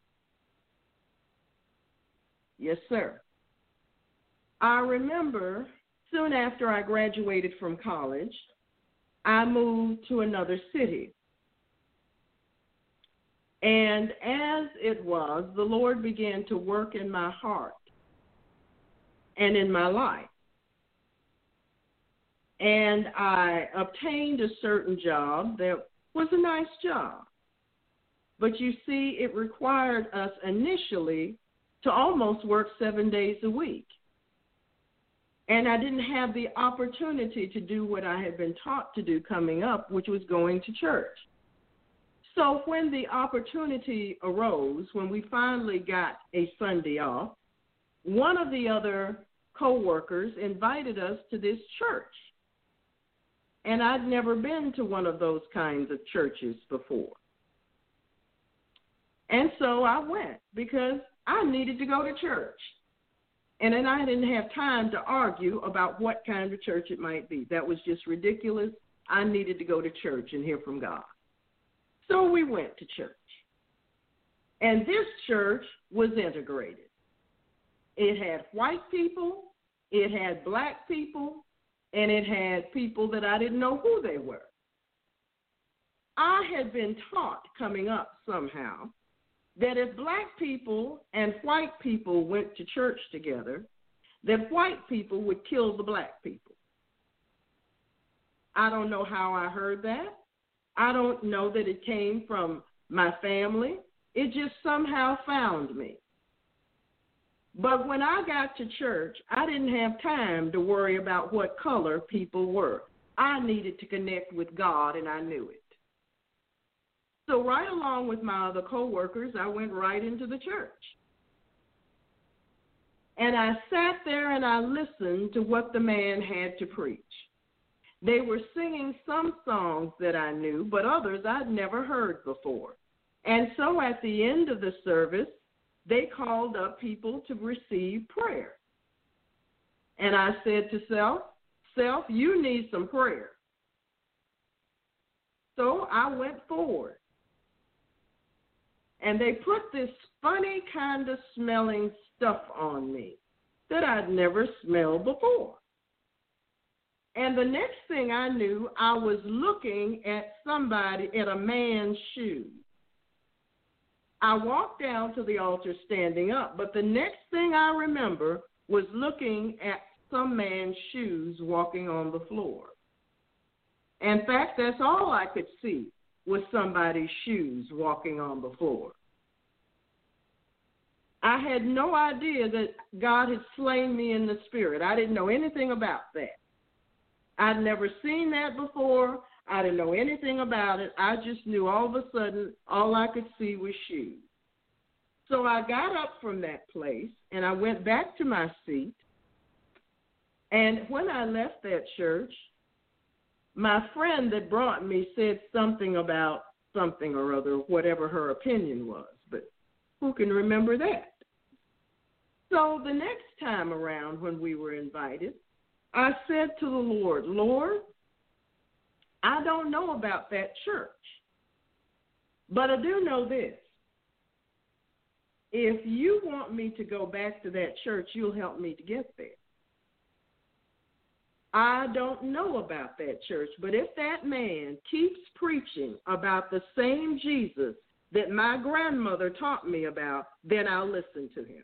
Yes, sir. I remember soon after I graduated from college, I moved to another city. And as it was, the Lord began to work in my heart and in my life. And I obtained a certain job that was a nice job. But you see, it required us initially to almost work 7 days a week. And I didn't have the opportunity to do what I had been taught to do coming up, which was going to church. So when the opportunity arose, when we finally got a Sunday off, one of the other co-workers invited us to this church. And I'd never been to one of those kinds of churches before. And so I went because I needed to go to church. And then I didn't have time to argue about what kind of church it might be. That was just ridiculous. I needed to go to church and hear from God. So we went to church. And this church was integrated. It had white people, it had black people, and it had people that I didn't know who they were. I had been taught coming up somehow that if black people and white people went to church together, that white people would kill the black people. I don't know how I heard that. I don't know that it came from my family. It just somehow found me. But when I got to church, I didn't have time to worry about what color people were. I needed to connect with God, and I knew it. So right along with my other coworkers, I went right into the church. And I sat there and I listened to what the man had to preach. They were singing some songs that I knew, but others I'd never heard before. And so at the end of the service, they called up people to receive prayer. And I said to Self, you need some prayer. So I went forward. And they put this funny kind of smelling stuff on me that I'd never smelled before. And the next thing I knew, I was looking at a man's shoes. I walked down to the altar standing up, but the next thing I remember was looking at some man's shoes walking on the floor. In fact, that's all I could see was somebody's shoes walking on the floor. I had no idea that God had slain me in the spirit. I didn't know anything about that. I'd never seen that before. I didn't know anything about it. I just knew all of a sudden all I could see was shoes. So I got up from that place, and I went back to my seat. And when I left that church, my friend that brought me said something about something or other, whatever her opinion was. But who can remember that? So the next time around when we were invited, I said to the Lord, Lord, I don't know about that church, but I do know this. If you want me to go back to that church, you'll help me to get there. I don't know about that church, but if that man keeps preaching about the same Jesus that my grandmother taught me about, then I'll listen to him.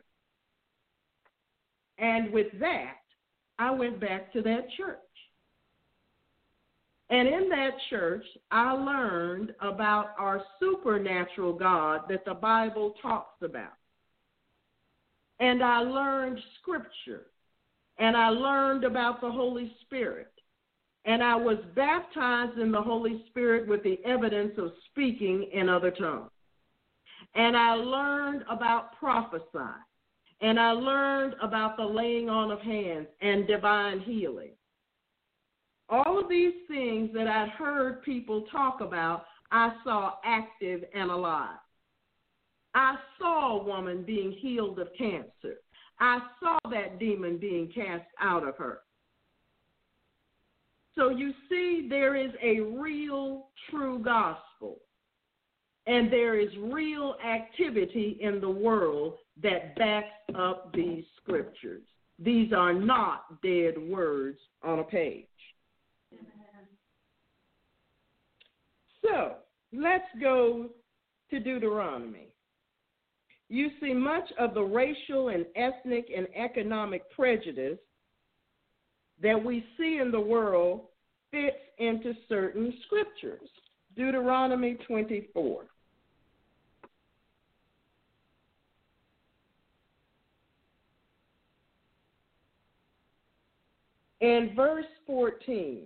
And with that, I went back to that church. And in that church, I learned about our supernatural God that the Bible talks about. And I learned scripture. And I learned about the Holy Spirit. And I was baptized in the Holy Spirit with the evidence of speaking in other tongues. And I learned about prophesying. And I learned about the laying on of hands and divine healing. All of these things that I'd heard people talk about, I saw active and alive. I saw a woman being healed of cancer. I saw that demon being cast out of her. So you see, there is a real, true gospel. And there is real activity in the world that backs up these scriptures. These are not dead words on a page. So let's go to Deuteronomy. You see, much of the racial and ethnic and economic prejudice that we see in the world fits into certain scriptures. Deuteronomy 24. In verse 14,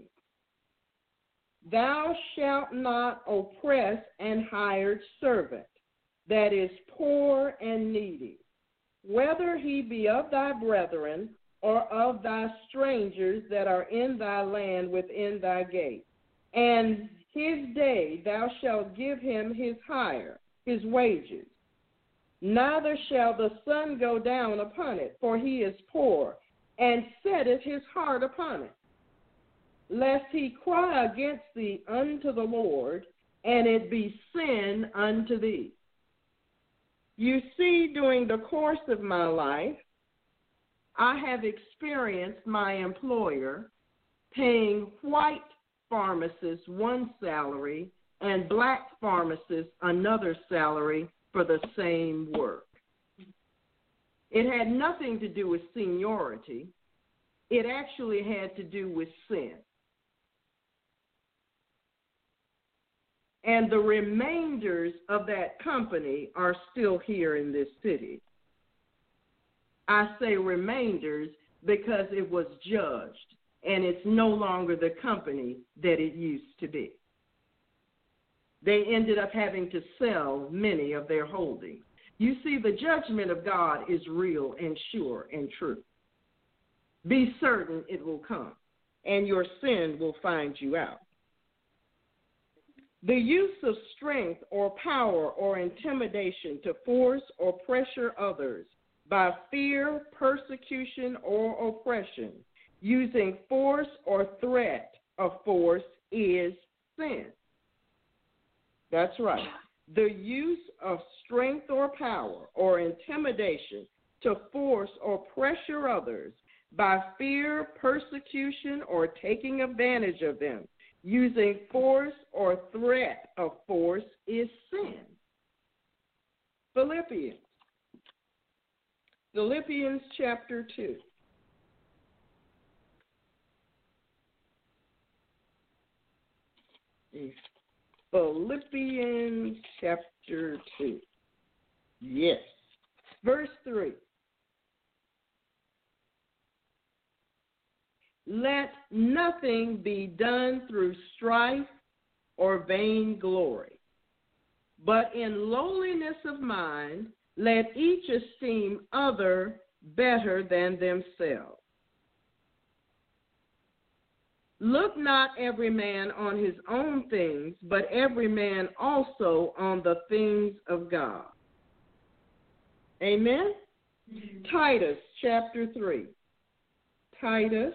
thou shalt not oppress an hired servant that is poor and needy, whether he be of thy brethren or of thy strangers that are in thy land within thy gate. And his day thou shalt give him his hire, his wages. Neither shall the sun go down upon it, for he is poor, and setteth his heart upon it. lest he cry against thee unto the Lord, and it be sin unto thee. You see, during the course of my life, I have experienced my employer paying white pharmacists one salary and black pharmacists another salary for the same work. It had nothing to do with seniority. It actually had to do with sin. And the remainders of that company are still here in this city. I say remainders because it was judged, and it's no longer the company that it used to be. They ended up having to sell many of their holdings. You see, the judgment of God is real and sure and true. Be certain it will come, and your sin will find you out. The use of strength or power or intimidation to force or pressure others by fear, persecution, or oppression, using force or threat of force is sin. That's right. The use of strength or power or intimidation to force or pressure others by fear, persecution, or taking advantage of them, using force or threat of force is sin. Philippians chapter 2. Philippians chapter 2. Yes. Verse 3. Let nothing be done through strife or vainglory, but in lowliness of mind, let each esteem other better than themselves. Look not every man on his own things, but every man also on the things of God. Amen? Titus chapter 3. Titus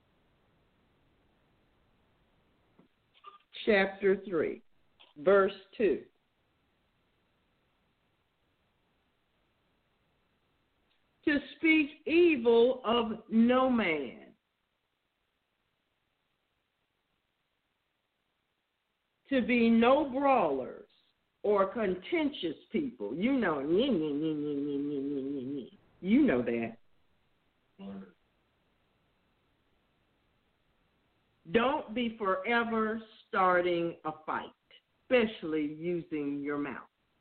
chapter 3, verse 2. To speak evil of no man, to be no brawlers or contentious people. You know, you know that. Don't be forever starting a fight, especially using your mouth.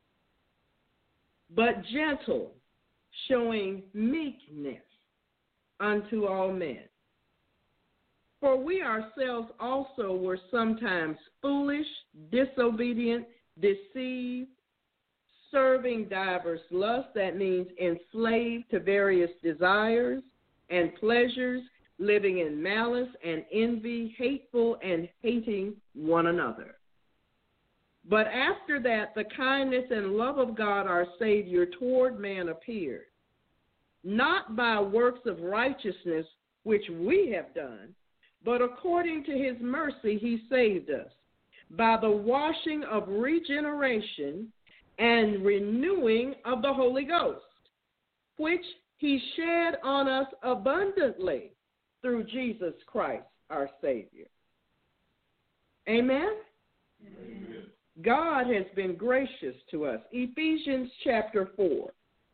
But gentle, showing meekness unto all men. For we ourselves also were sometimes foolish, disobedient, deceived, serving divers lusts, that means enslaved to various desires and pleasures, living in malice and envy, hateful and hating one another. But after that, the kindness and love of God our Savior toward man appeared, not by works of righteousness which we have done, but according to his mercy he saved us, by the washing of regeneration and renewing of the Holy Ghost, which he shed on us abundantly through Jesus Christ our Savior. Amen? Amen. God has been gracious to us. Ephesians chapter 4.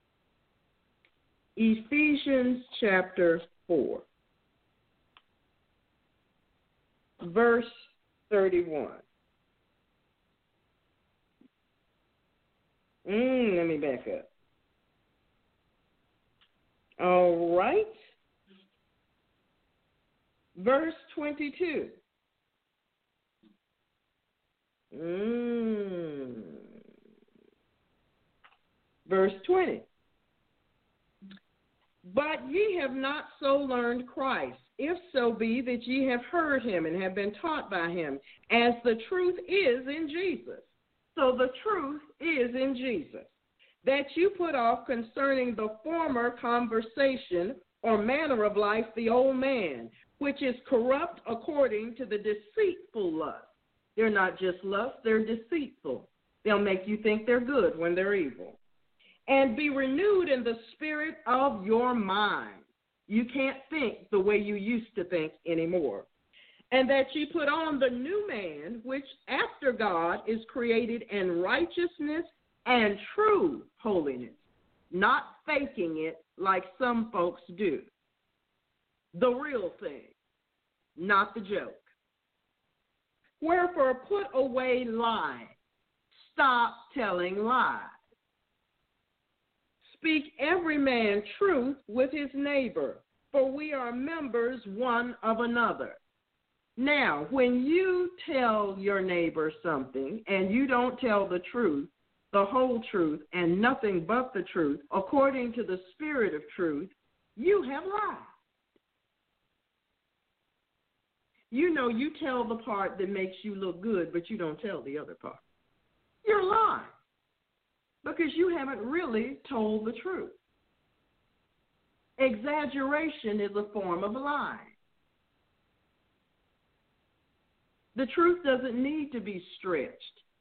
Ephesians chapter 4. Verse 31. Let me back up. All right. Verse 22. Verse 20. But ye have not so learned Christ, if so be that ye have heard him and have been taught by him, as the truth is in Jesus. So the truth is in Jesus. that you put off concerning the former conversation or manner of life, the old man, which is corrupt according to the deceitful lust. They're not just lust, they're deceitful. They'll make you think they're good when they're evil. And be renewed in the spirit of your mind. You can't think the way you used to think anymore. And that you put on the new man, which after God is created in righteousness and true holiness, not faking it like some folks do. The real thing, not the joke. Wherefore, put away lying. Stop telling lies. Speak every man truth with his neighbor, for we are members one of another. Now, when you tell your neighbor something and you don't tell the truth, the whole truth, and nothing but the truth, according to the spirit of truth, you have lied. You know, you tell the part that makes you look good, but you don't tell the other part. You're lying because you haven't really told the truth. Exaggeration is a form of lying. The truth doesn't need to be stretched.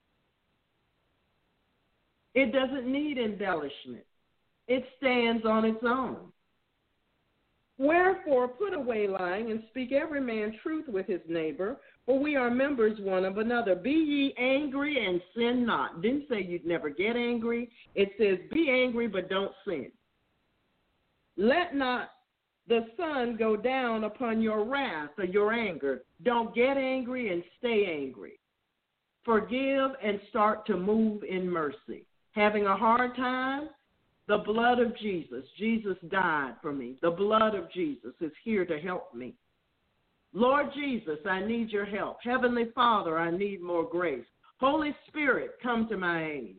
It doesn't need embellishment. It stands on its own. Wherefore, put away lying and speak every man truth with his neighbor, for we are members one of another. Be ye angry and sin not. Didn't say you'd never get angry. It says be angry but don't sin. Let not the sun go down upon your wrath or your anger. Don't get angry and stay angry. Forgive and start to move in mercy. Having a hard time? The blood of Jesus. Jesus died for me. The blood of Jesus is here to help me. Lord Jesus, I need your help. Heavenly Father, I need more grace. Holy Spirit, come to my aid.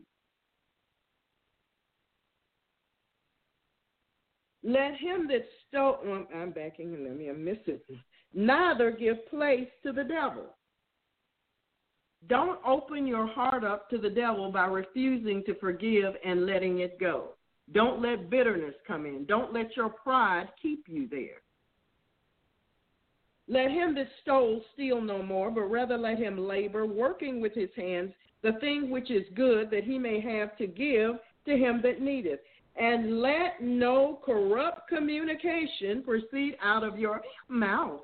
Let him that stole, I'm backing, I'm missing. Neither give place to the devil. Don't open your heart up to the devil by refusing to forgive and letting it go. Don't let bitterness come in. Don't let your pride keep you there. Let him that stole steal no more, but rather let him labor, working with his hands, the thing which is good, that he may have to give to him that needeth. And let no corrupt communication proceed out of your mouth,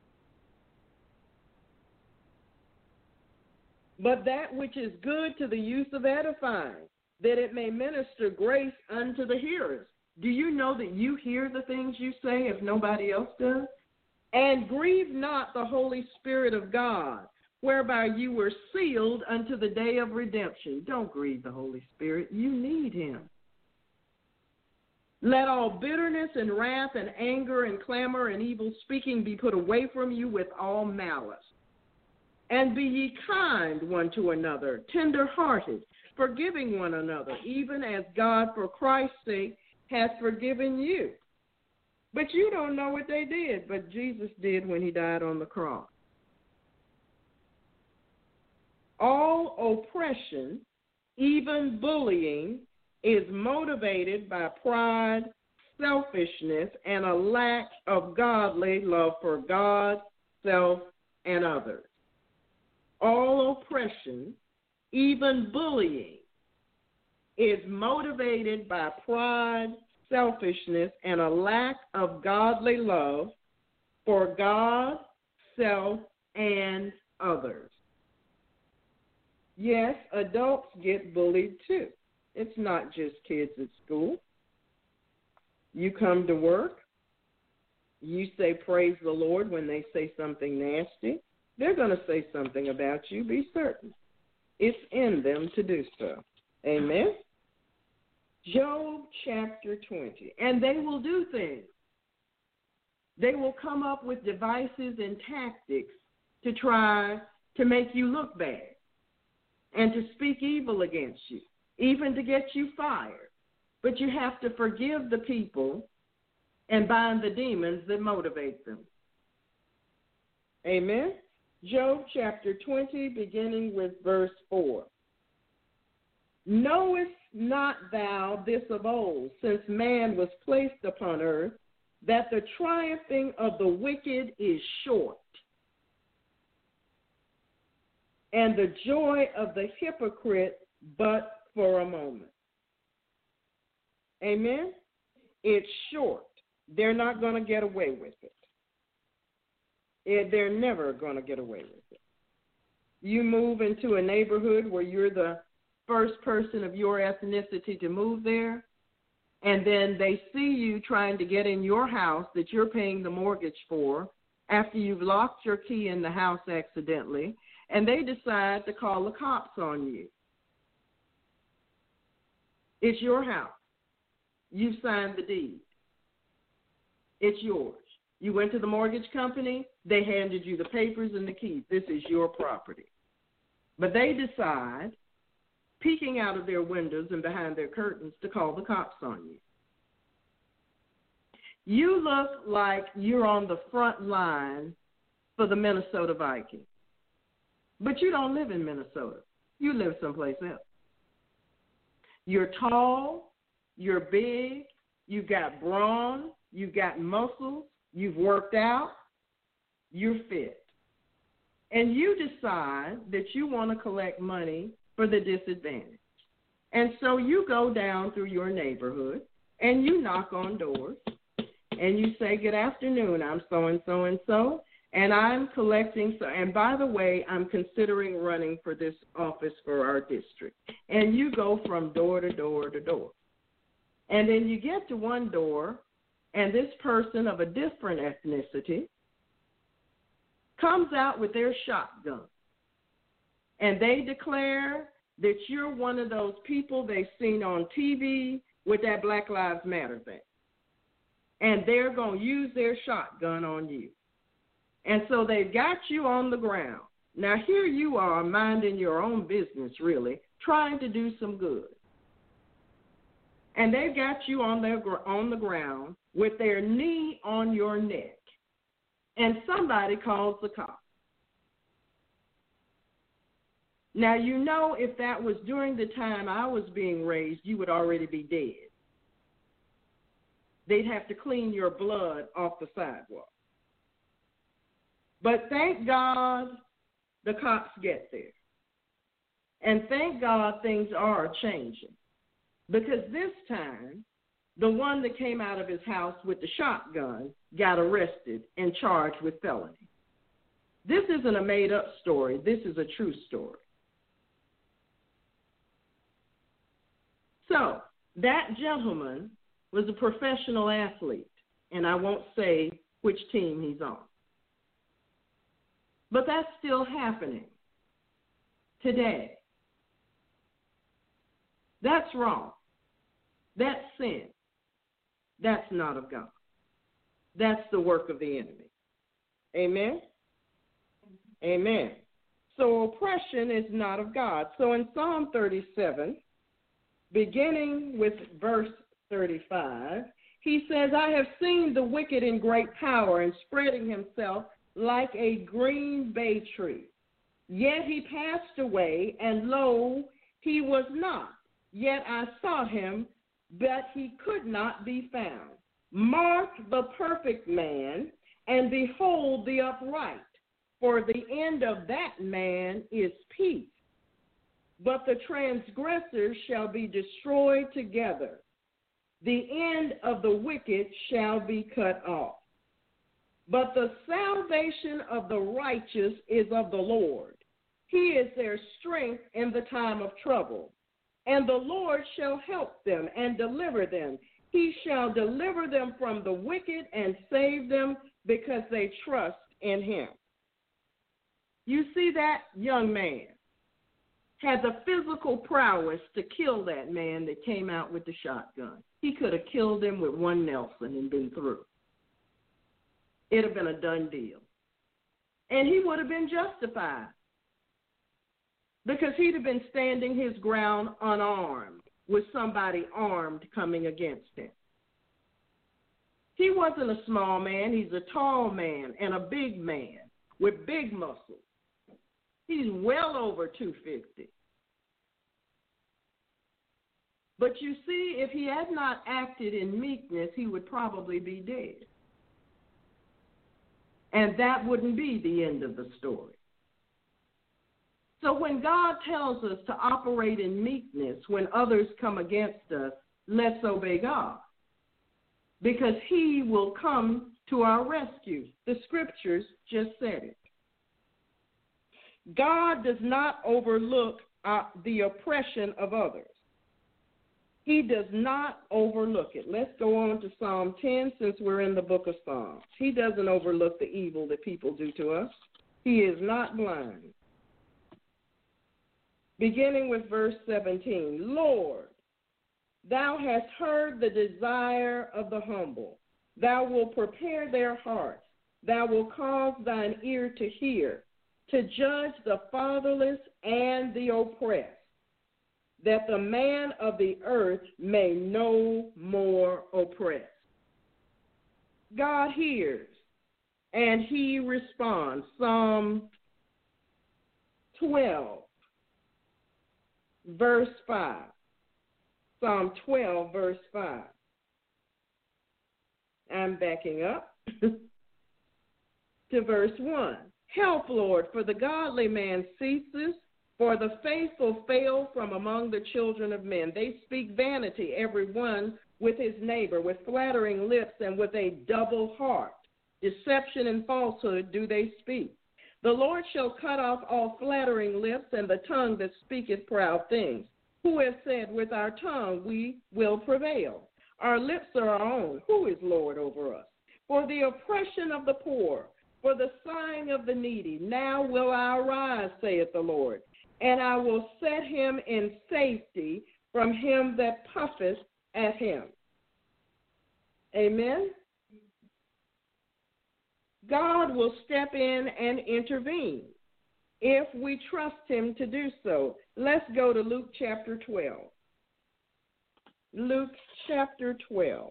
but that which is good to the use of edifying, that it may minister grace unto the hearers. Do you know that you hear the things you say if nobody else does? And grieve not the Holy Spirit of God, whereby you were sealed unto the day of redemption. Don't grieve the Holy Spirit. You need him. Let all bitterness and wrath and anger and clamor and evil speaking be put away from you with all malice. And be ye kind one to another, tender-hearted, forgiving one another, even as God for Christ's sake hath forgiven you. But you don't know what they did, but Jesus did when he died on the cross. All oppression, even bullying, is motivated by pride, selfishness, and a lack of godly love for God, self, and others. All oppression, even bullying, is motivated by pride, selfishness, and a lack of godly love for God, self, and others. Yes, adults get bullied too. It's not just kids at school. You come to work, you say praise the Lord when they say something nasty. They're going to say something about you, be certain. It's in them to do so. Amen? Job chapter 20. And they will do things. They will come up with devices and tactics to try to make you look bad and to speak evil against you, even to get you fired. But you have to forgive the people and bind the demons that motivate them. Amen? Job chapter 20, beginning with verse 4. Knowest not thou this of old, since man was placed upon earth, that the triumphing of the wicked is short, and the joy of the hypocrite but for a moment. Amen? It's short. They're not going to get away with it. They're never going to get away with it. You move into a neighborhood where you're the first person of your ethnicity to move there, and then they see you trying to get in your house that you're paying the mortgage for after you've locked your key in the house accidentally, and they decide to call the cops on you. It's your house. You've signed the deed. It's yours. You went to the mortgage company. They handed you the papers and the keys. This is your property. But they decide, peeking out of their windows and behind their curtains, to call the cops on you. You look like you're on the front line for the Minnesota Vikings. But you don't live in Minnesota. You live someplace else. You're tall, you're big, you've got brawn, you've got muscles, you've worked out, you're fit. And you decide that you want to collect money for the disadvantaged. And so you go down through your neighborhood and you knock on doors and you say, good afternoon, I'm so-and-so and so, and I'm collecting, and by the way, I'm considering running for this office for our district. And you go from door to door to door. And then you get to one door, and this person of a different ethnicity comes out with their shotgun. And they declare that you're one of those people they've seen on TV with that Black Lives Matter thing. And they're going to use their shotgun on you. And so they've got you on the ground. Now, here you are minding your own business, really, trying to do some good. And they've got you on the ground with their knee on your neck. And somebody calls the cops. Now, you know, if that was during the time I was being raised, you would already be dead. They'd have to clean your blood off the sidewalk. But thank God the cops get there. And thank God things are changing. Because this time, the one that came out of his house with the shotgun got arrested and charged with felony. This isn't a made-up story. This is a true story. So that gentleman was a professional athlete, and I won't say which team he's on. But that's still happening today. That's wrong. That's sin. That's not of God. That's the work of the enemy. Amen? Amen. So oppression is not of God. So in Psalm 37, beginning with verse 35, he says, I have seen the wicked in great power and spreading himself like a green bay tree. Yet he passed away, and lo, he was not. Yet I sought him, but he could not be found. Mark the perfect man, and behold the upright, for the end of that man is peace. But the transgressors shall be destroyed together. The end of the wicked shall be cut off. But the salvation of the righteous is of the Lord. He is their strength in the time of trouble. And the Lord shall help them and deliver them. He shall deliver them from the wicked and save them because they trust in him. You see, that young man had the physical prowess to kill that man that came out with the shotgun. He could have killed him with one Nelson and been through. It would have been a done deal. And he would have been justified because he'd have been standing his ground unarmed with somebody armed coming against him. He wasn't a small man. He's a tall man and a big man with big muscles. He's well over 250. But you see, if he had not acted in meekness, he would probably be dead. And that wouldn't be the end of the story. So when God tells us to operate in meekness when others come against us, let's obey God, because he will come to our rescue. The scriptures just said it. God does not overlook the oppression of others. He does not overlook it. Let's go on to Psalm 10 since we're in the book of Psalms. He doesn't overlook the evil that people do to us. He is not blind. Beginning with verse 17, Lord, thou hast heard the desire of the humble. Thou wilt prepare their hearts. Thou wilt cause thine ear to hear, to judge the fatherless and the oppressed, that the man of the earth may no more oppress. God hears, and he responds. Psalm 12, verse 5. Psalm 12, verse 5. I'm backing up to verse 1. Help, Lord, for the godly man ceases, for the faithful fail from among the children of men. They speak vanity, every one with his neighbor, with flattering lips and with a double heart. Deception and falsehood do they speak. The Lord shall cut off all flattering lips and the tongue that speaketh proud things. Who has said, with our tongue we will prevail? Our lips are our own. Who is Lord over us? For the oppression of the poor, for the sighing of the needy, now will I arise, saith the Lord, and I will set him in safety from him that puffeth at him. Amen? God will step in and intervene if we trust him to do so. Let's go to Luke chapter 12. Luke chapter 12.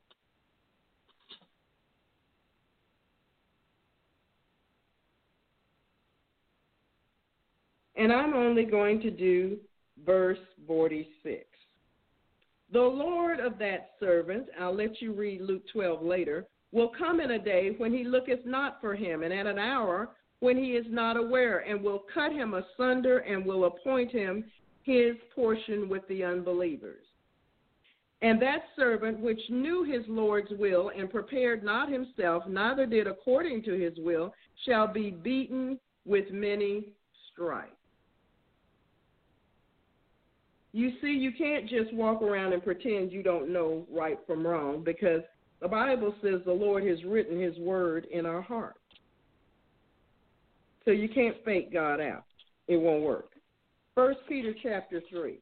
And I'm only going to do verse 46. The Lord of that servant, I'll let you read Luke 12 later, will come in a day when he looketh not for him, and at an hour when he is not aware, and will cut him asunder, and will appoint him his portion with the unbelievers. And that servant which knew his Lord's will, and prepared not himself, neither did according to his will, shall be beaten with many stripes. You see, you can't just walk around and pretend you don't know right from wrong, because the Bible says the Lord has written his word in our heart. So you can't fake God out. It won't work. 1 Peter chapter 3.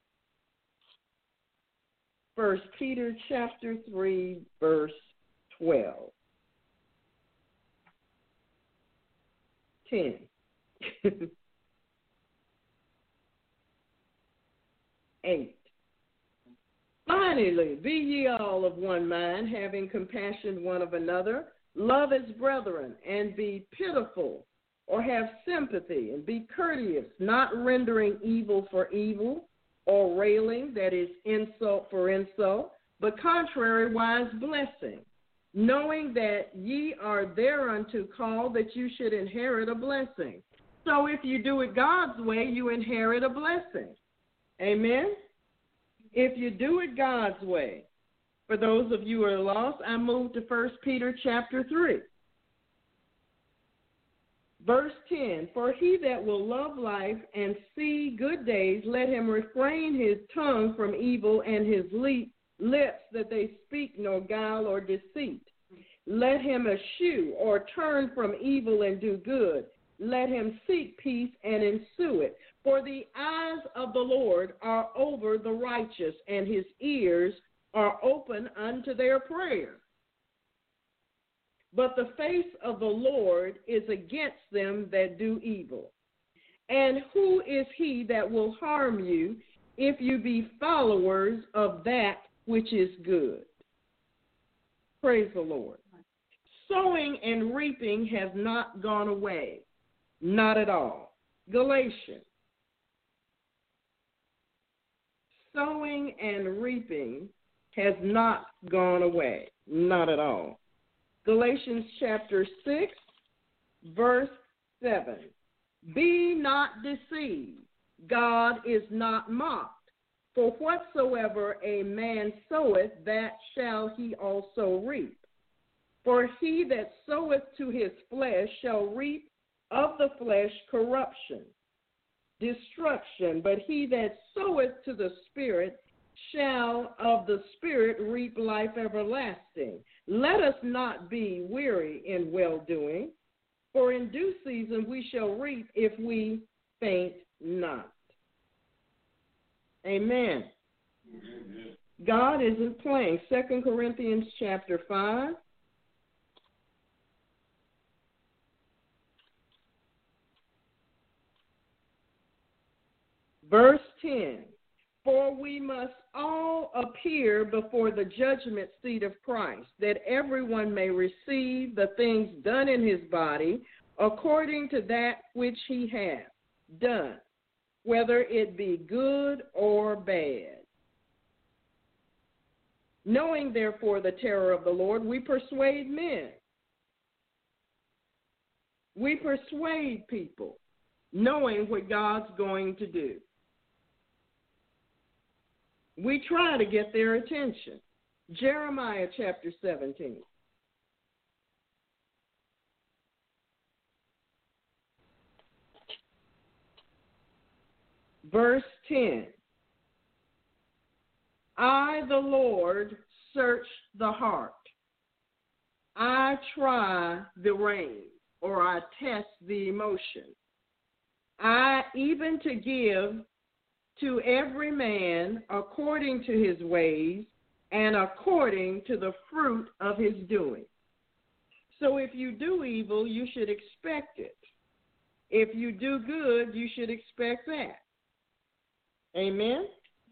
1 Peter chapter 3, verse 12. 10. 8. Finally, be ye all of one mind, having compassion one of another. Love as brethren, and be pitiful, or have sympathy, and be courteous, not rendering evil for evil, or railing, that is insult for insult, but contrariwise blessing, knowing that ye are thereunto called, that you should inherit a blessing. So if you do it God's way, you inherit a blessing. Amen? If you do it God's way. For those of you who are lost, I move to 1 Peter chapter 3. Verse 10, for he that will love life and see good days, let him refrain his tongue from evil and his lips that they speak no guile or deceit. Let him eschew or turn from evil and do good. Let him seek peace and ensue it. For the eyes of the Lord are over the righteous, and his ears are open unto their prayer. But the face of the Lord is against them that do evil. And who is he that will harm you if you be followers of that which is good? Praise the Lord. Sowing and reaping has not gone away. Not at all. Galatians sowing and reaping has not gone away, not at all. Galatians chapter 6, verse 7. Be not deceived, God is not mocked. For whatsoever a man soweth, that shall he also reap. For he that soweth to his flesh shall reap of the flesh corruption, destruction. But he that soweth to the Spirit shall of the Spirit reap life everlasting. Let us not be weary in well-doing, for in due season we shall reap if we faint not. Amen. Amen. God isn't playing. 2 Corinthians chapter 5. Verse 10. For we must all appear before the judgment seat of Christ, that everyone may receive the things done in his body according to that which he hath done, whether it be good or bad. Knowing, therefore, the terror of the Lord, we persuade men. We persuade people, knowing what God's going to do. We try to get their attention. Jeremiah chapter 17. Verse 10. I, the Lord, search the heart. I try the reins, or I test the emotion. I even to give to every man according to his ways and according to the fruit of his doing. So if you do evil, you should expect it. If you do good, you should expect that. Amen?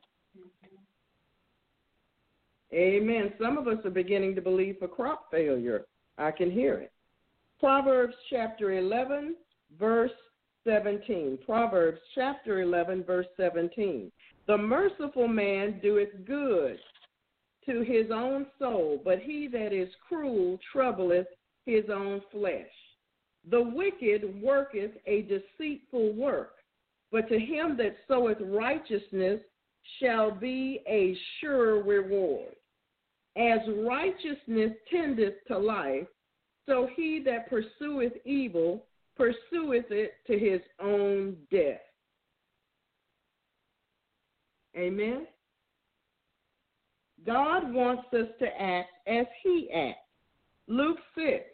Amen. Some of us are beginning to believe for crop failure. I can hear it. Proverbs chapter 11, verse 17. Proverbs chapter 11, verse 17. The merciful man doeth good to his own soul, but he that is cruel troubleth his own flesh. The wicked worketh a deceitful work, but to him that soweth righteousness shall be a sure reward. As righteousness tendeth to life, so he that pursueth evil pursueth it to his own death. Amen? God wants us to act as he acts. Luke 6.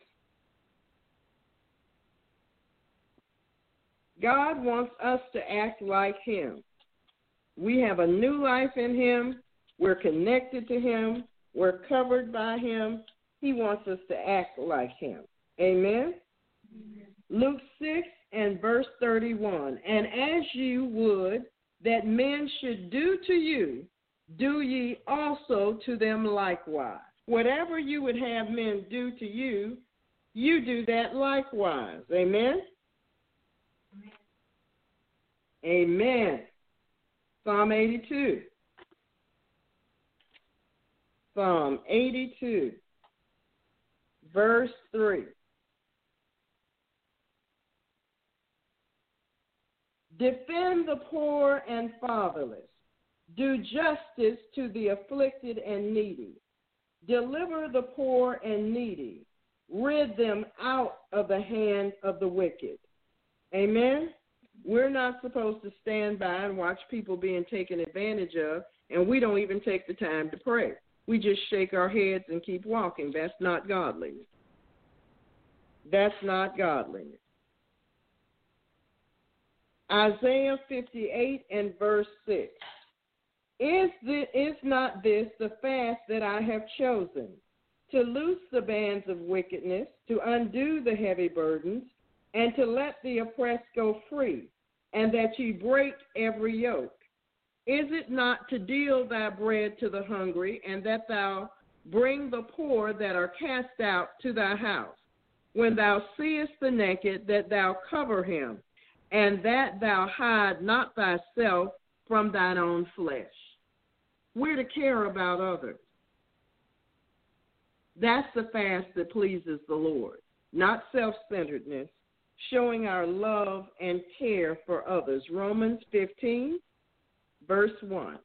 God wants us to act like him. We have a new life in him. We're connected to him. We're covered by him. He wants us to act like him. Amen? Amen. Luke 6 and verse 31. And as you would that men should do to you, do ye also to them likewise. Whatever you would have men do to you, you do that likewise. Amen? Amen. Amen. Psalm 82. Psalm 82, verse 3. Defend the poor and fatherless. Do justice to the afflicted and needy. Deliver the poor and needy. Rid them out of the hand of the wicked. Amen? We're not supposed to stand by and watch people being taken advantage of, and we don't even take the time to pray. We just shake our heads and keep walking. That's not godliness. That's not godliness. Isaiah 58 and verse 6. Is not this the fast that I have chosen, to loose the bands of wickedness, to undo the heavy burdens, and to let the oppressed go free, and that ye break every yoke? Is it not to deal thy bread to the hungry, and that thou bring the poor that are cast out to thy house? When thou seest the naked, that thou cover him, and that thou hide not thyself from thine own flesh. We're to care about others. That's the fast that pleases the Lord, not self-centeredness, showing our love and care for others. Romans 15, verse 1.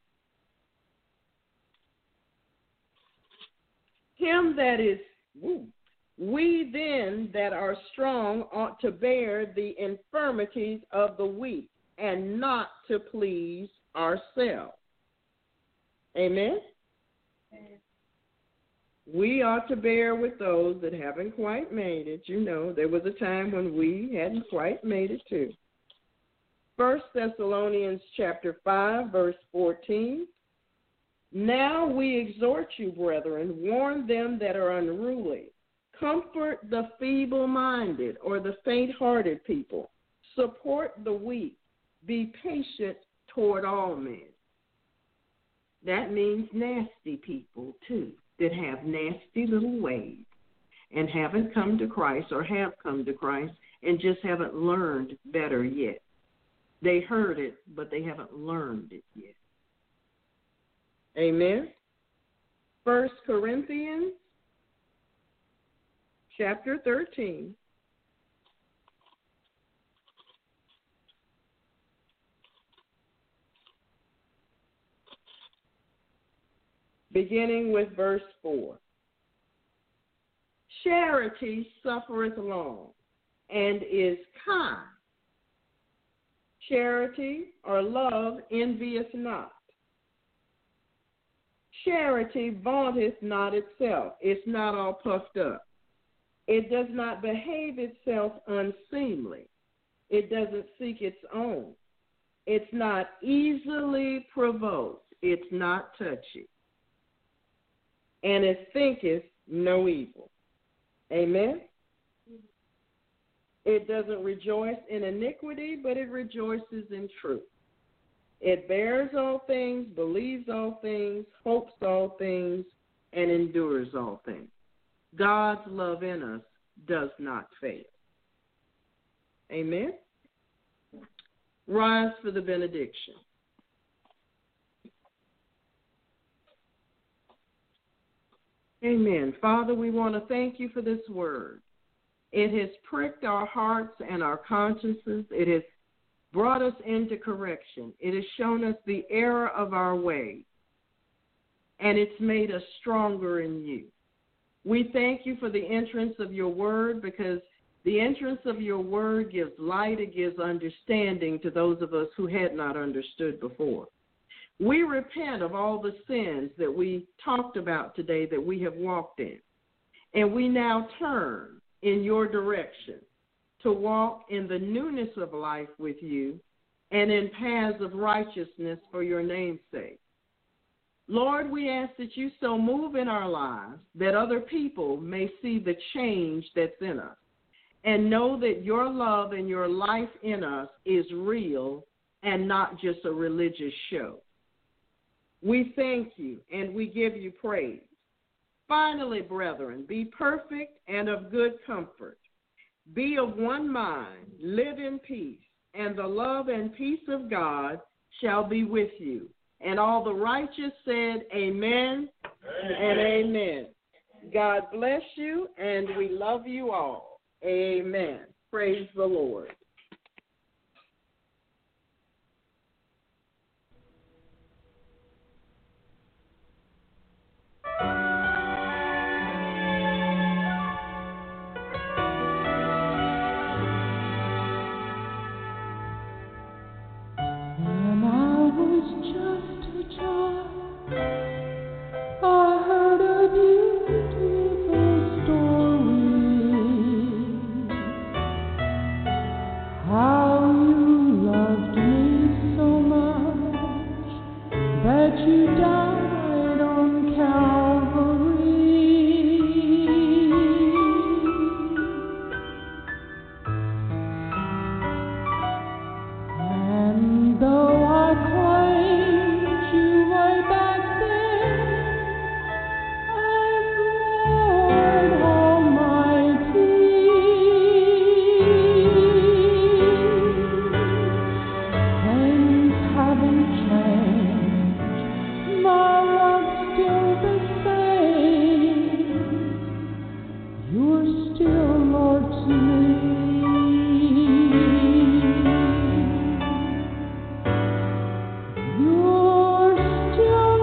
Him that is, we then that are strong ought to bear the infirmities of the weak and not to please ourselves. Amen? We ought to bear with those that haven't quite made it. You know, there was a time when we hadn't quite made it too. 1 Thessalonians chapter 5, verse 14. Now we exhort you, brethren, warn them that are unruly. Comfort the feeble-minded or the faint-hearted people. Support the weak. Be patient toward all men. That means nasty people, too, that have nasty little ways and haven't come to Christ or have come to Christ and just haven't learned better yet. They heard it, but they haven't learned it yet. Amen. 1 Corinthians chapter 13. Beginning with verse 4. Charity suffereth long and is kind. Charity or love envieth not. Charity vaunteth not itself. It's not all puffed up. It does not behave itself unseemly. It doesn't seek its own. It's not easily provoked. It's not touchy. And it thinketh no evil. Amen? It doesn't rejoice in iniquity, but it rejoices in truth. It bears all things, believes all things, hopes all things, and endures all things. God's love in us does not fail. Amen? Rise for the benediction. Amen. Father, we want to thank you for this word. It has pricked our hearts and our consciences. It has brought us into correction. It has shown us the error of our ways, and it's made us stronger in you. We thank you for the entrance of your word, because the entrance of your word gives light, it gives understanding to those of us who had not understood before. We repent of all the sins that we talked about today that we have walked in, and we now turn in your direction to walk in the newness of life with you and in paths of righteousness for your name's sake. Lord, we ask that you so move in our lives that other people may see the change that's in us and know that your love and your life in us is real and not just a religious show. We thank you and we give you praise. Finally, brethren, be perfect and of good comfort. Be of one mind, live in peace, and the love and peace of God shall be with you. And all the righteous said, amen, and amen. God bless you, and we love you all. Amen. Praise the Lord. still Lord to me. You're still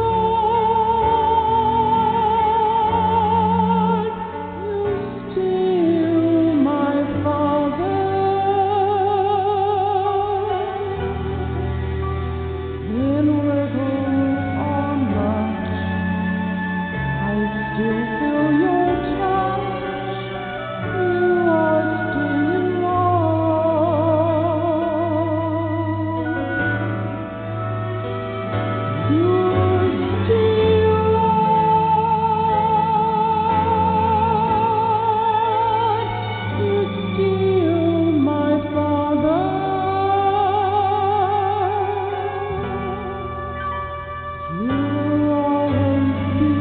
Lord. You're still my Father. In little or much, I still feel your touch. You are still Lord. You're still Lord. You're still my Father. You'll always be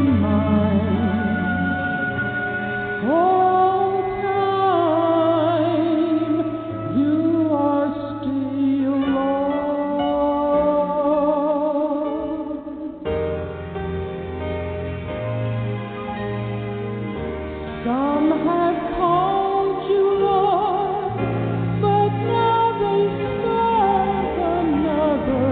mine. All time, you are still Lord. Some have called you Lord, but now they serve another.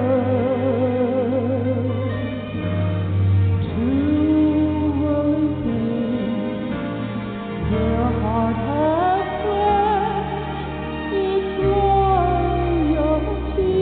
True worthy things their heart has pledged its loyalty.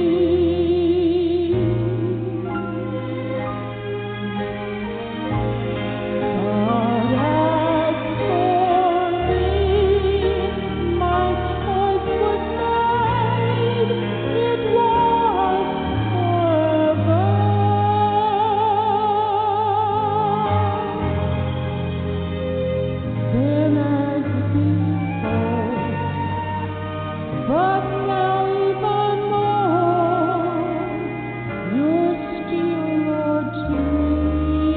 But as for me, my choice was made. It was forever. Then as before, but now even more, you're still Lord to me.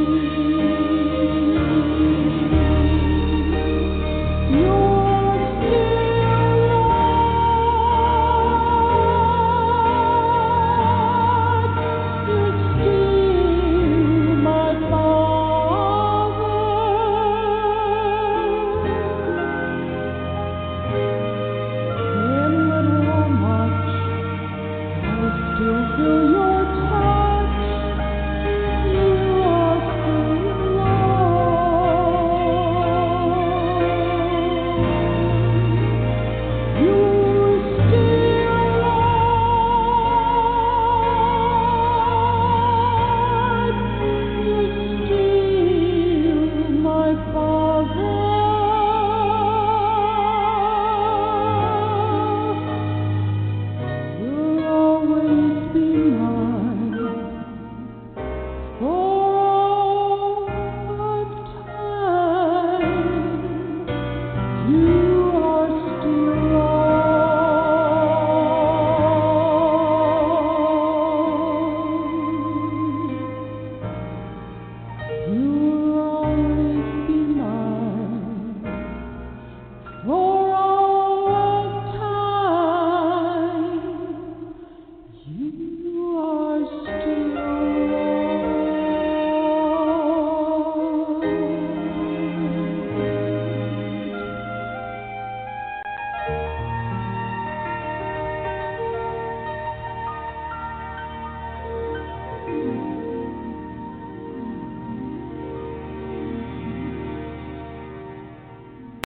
You're still Lord. You're still my Father. In little or much, I still feel your touch. You are still Lord. You're still Lord. You're still my Father. You'll always be mine for all time. You are still Lord. You'll always be mine for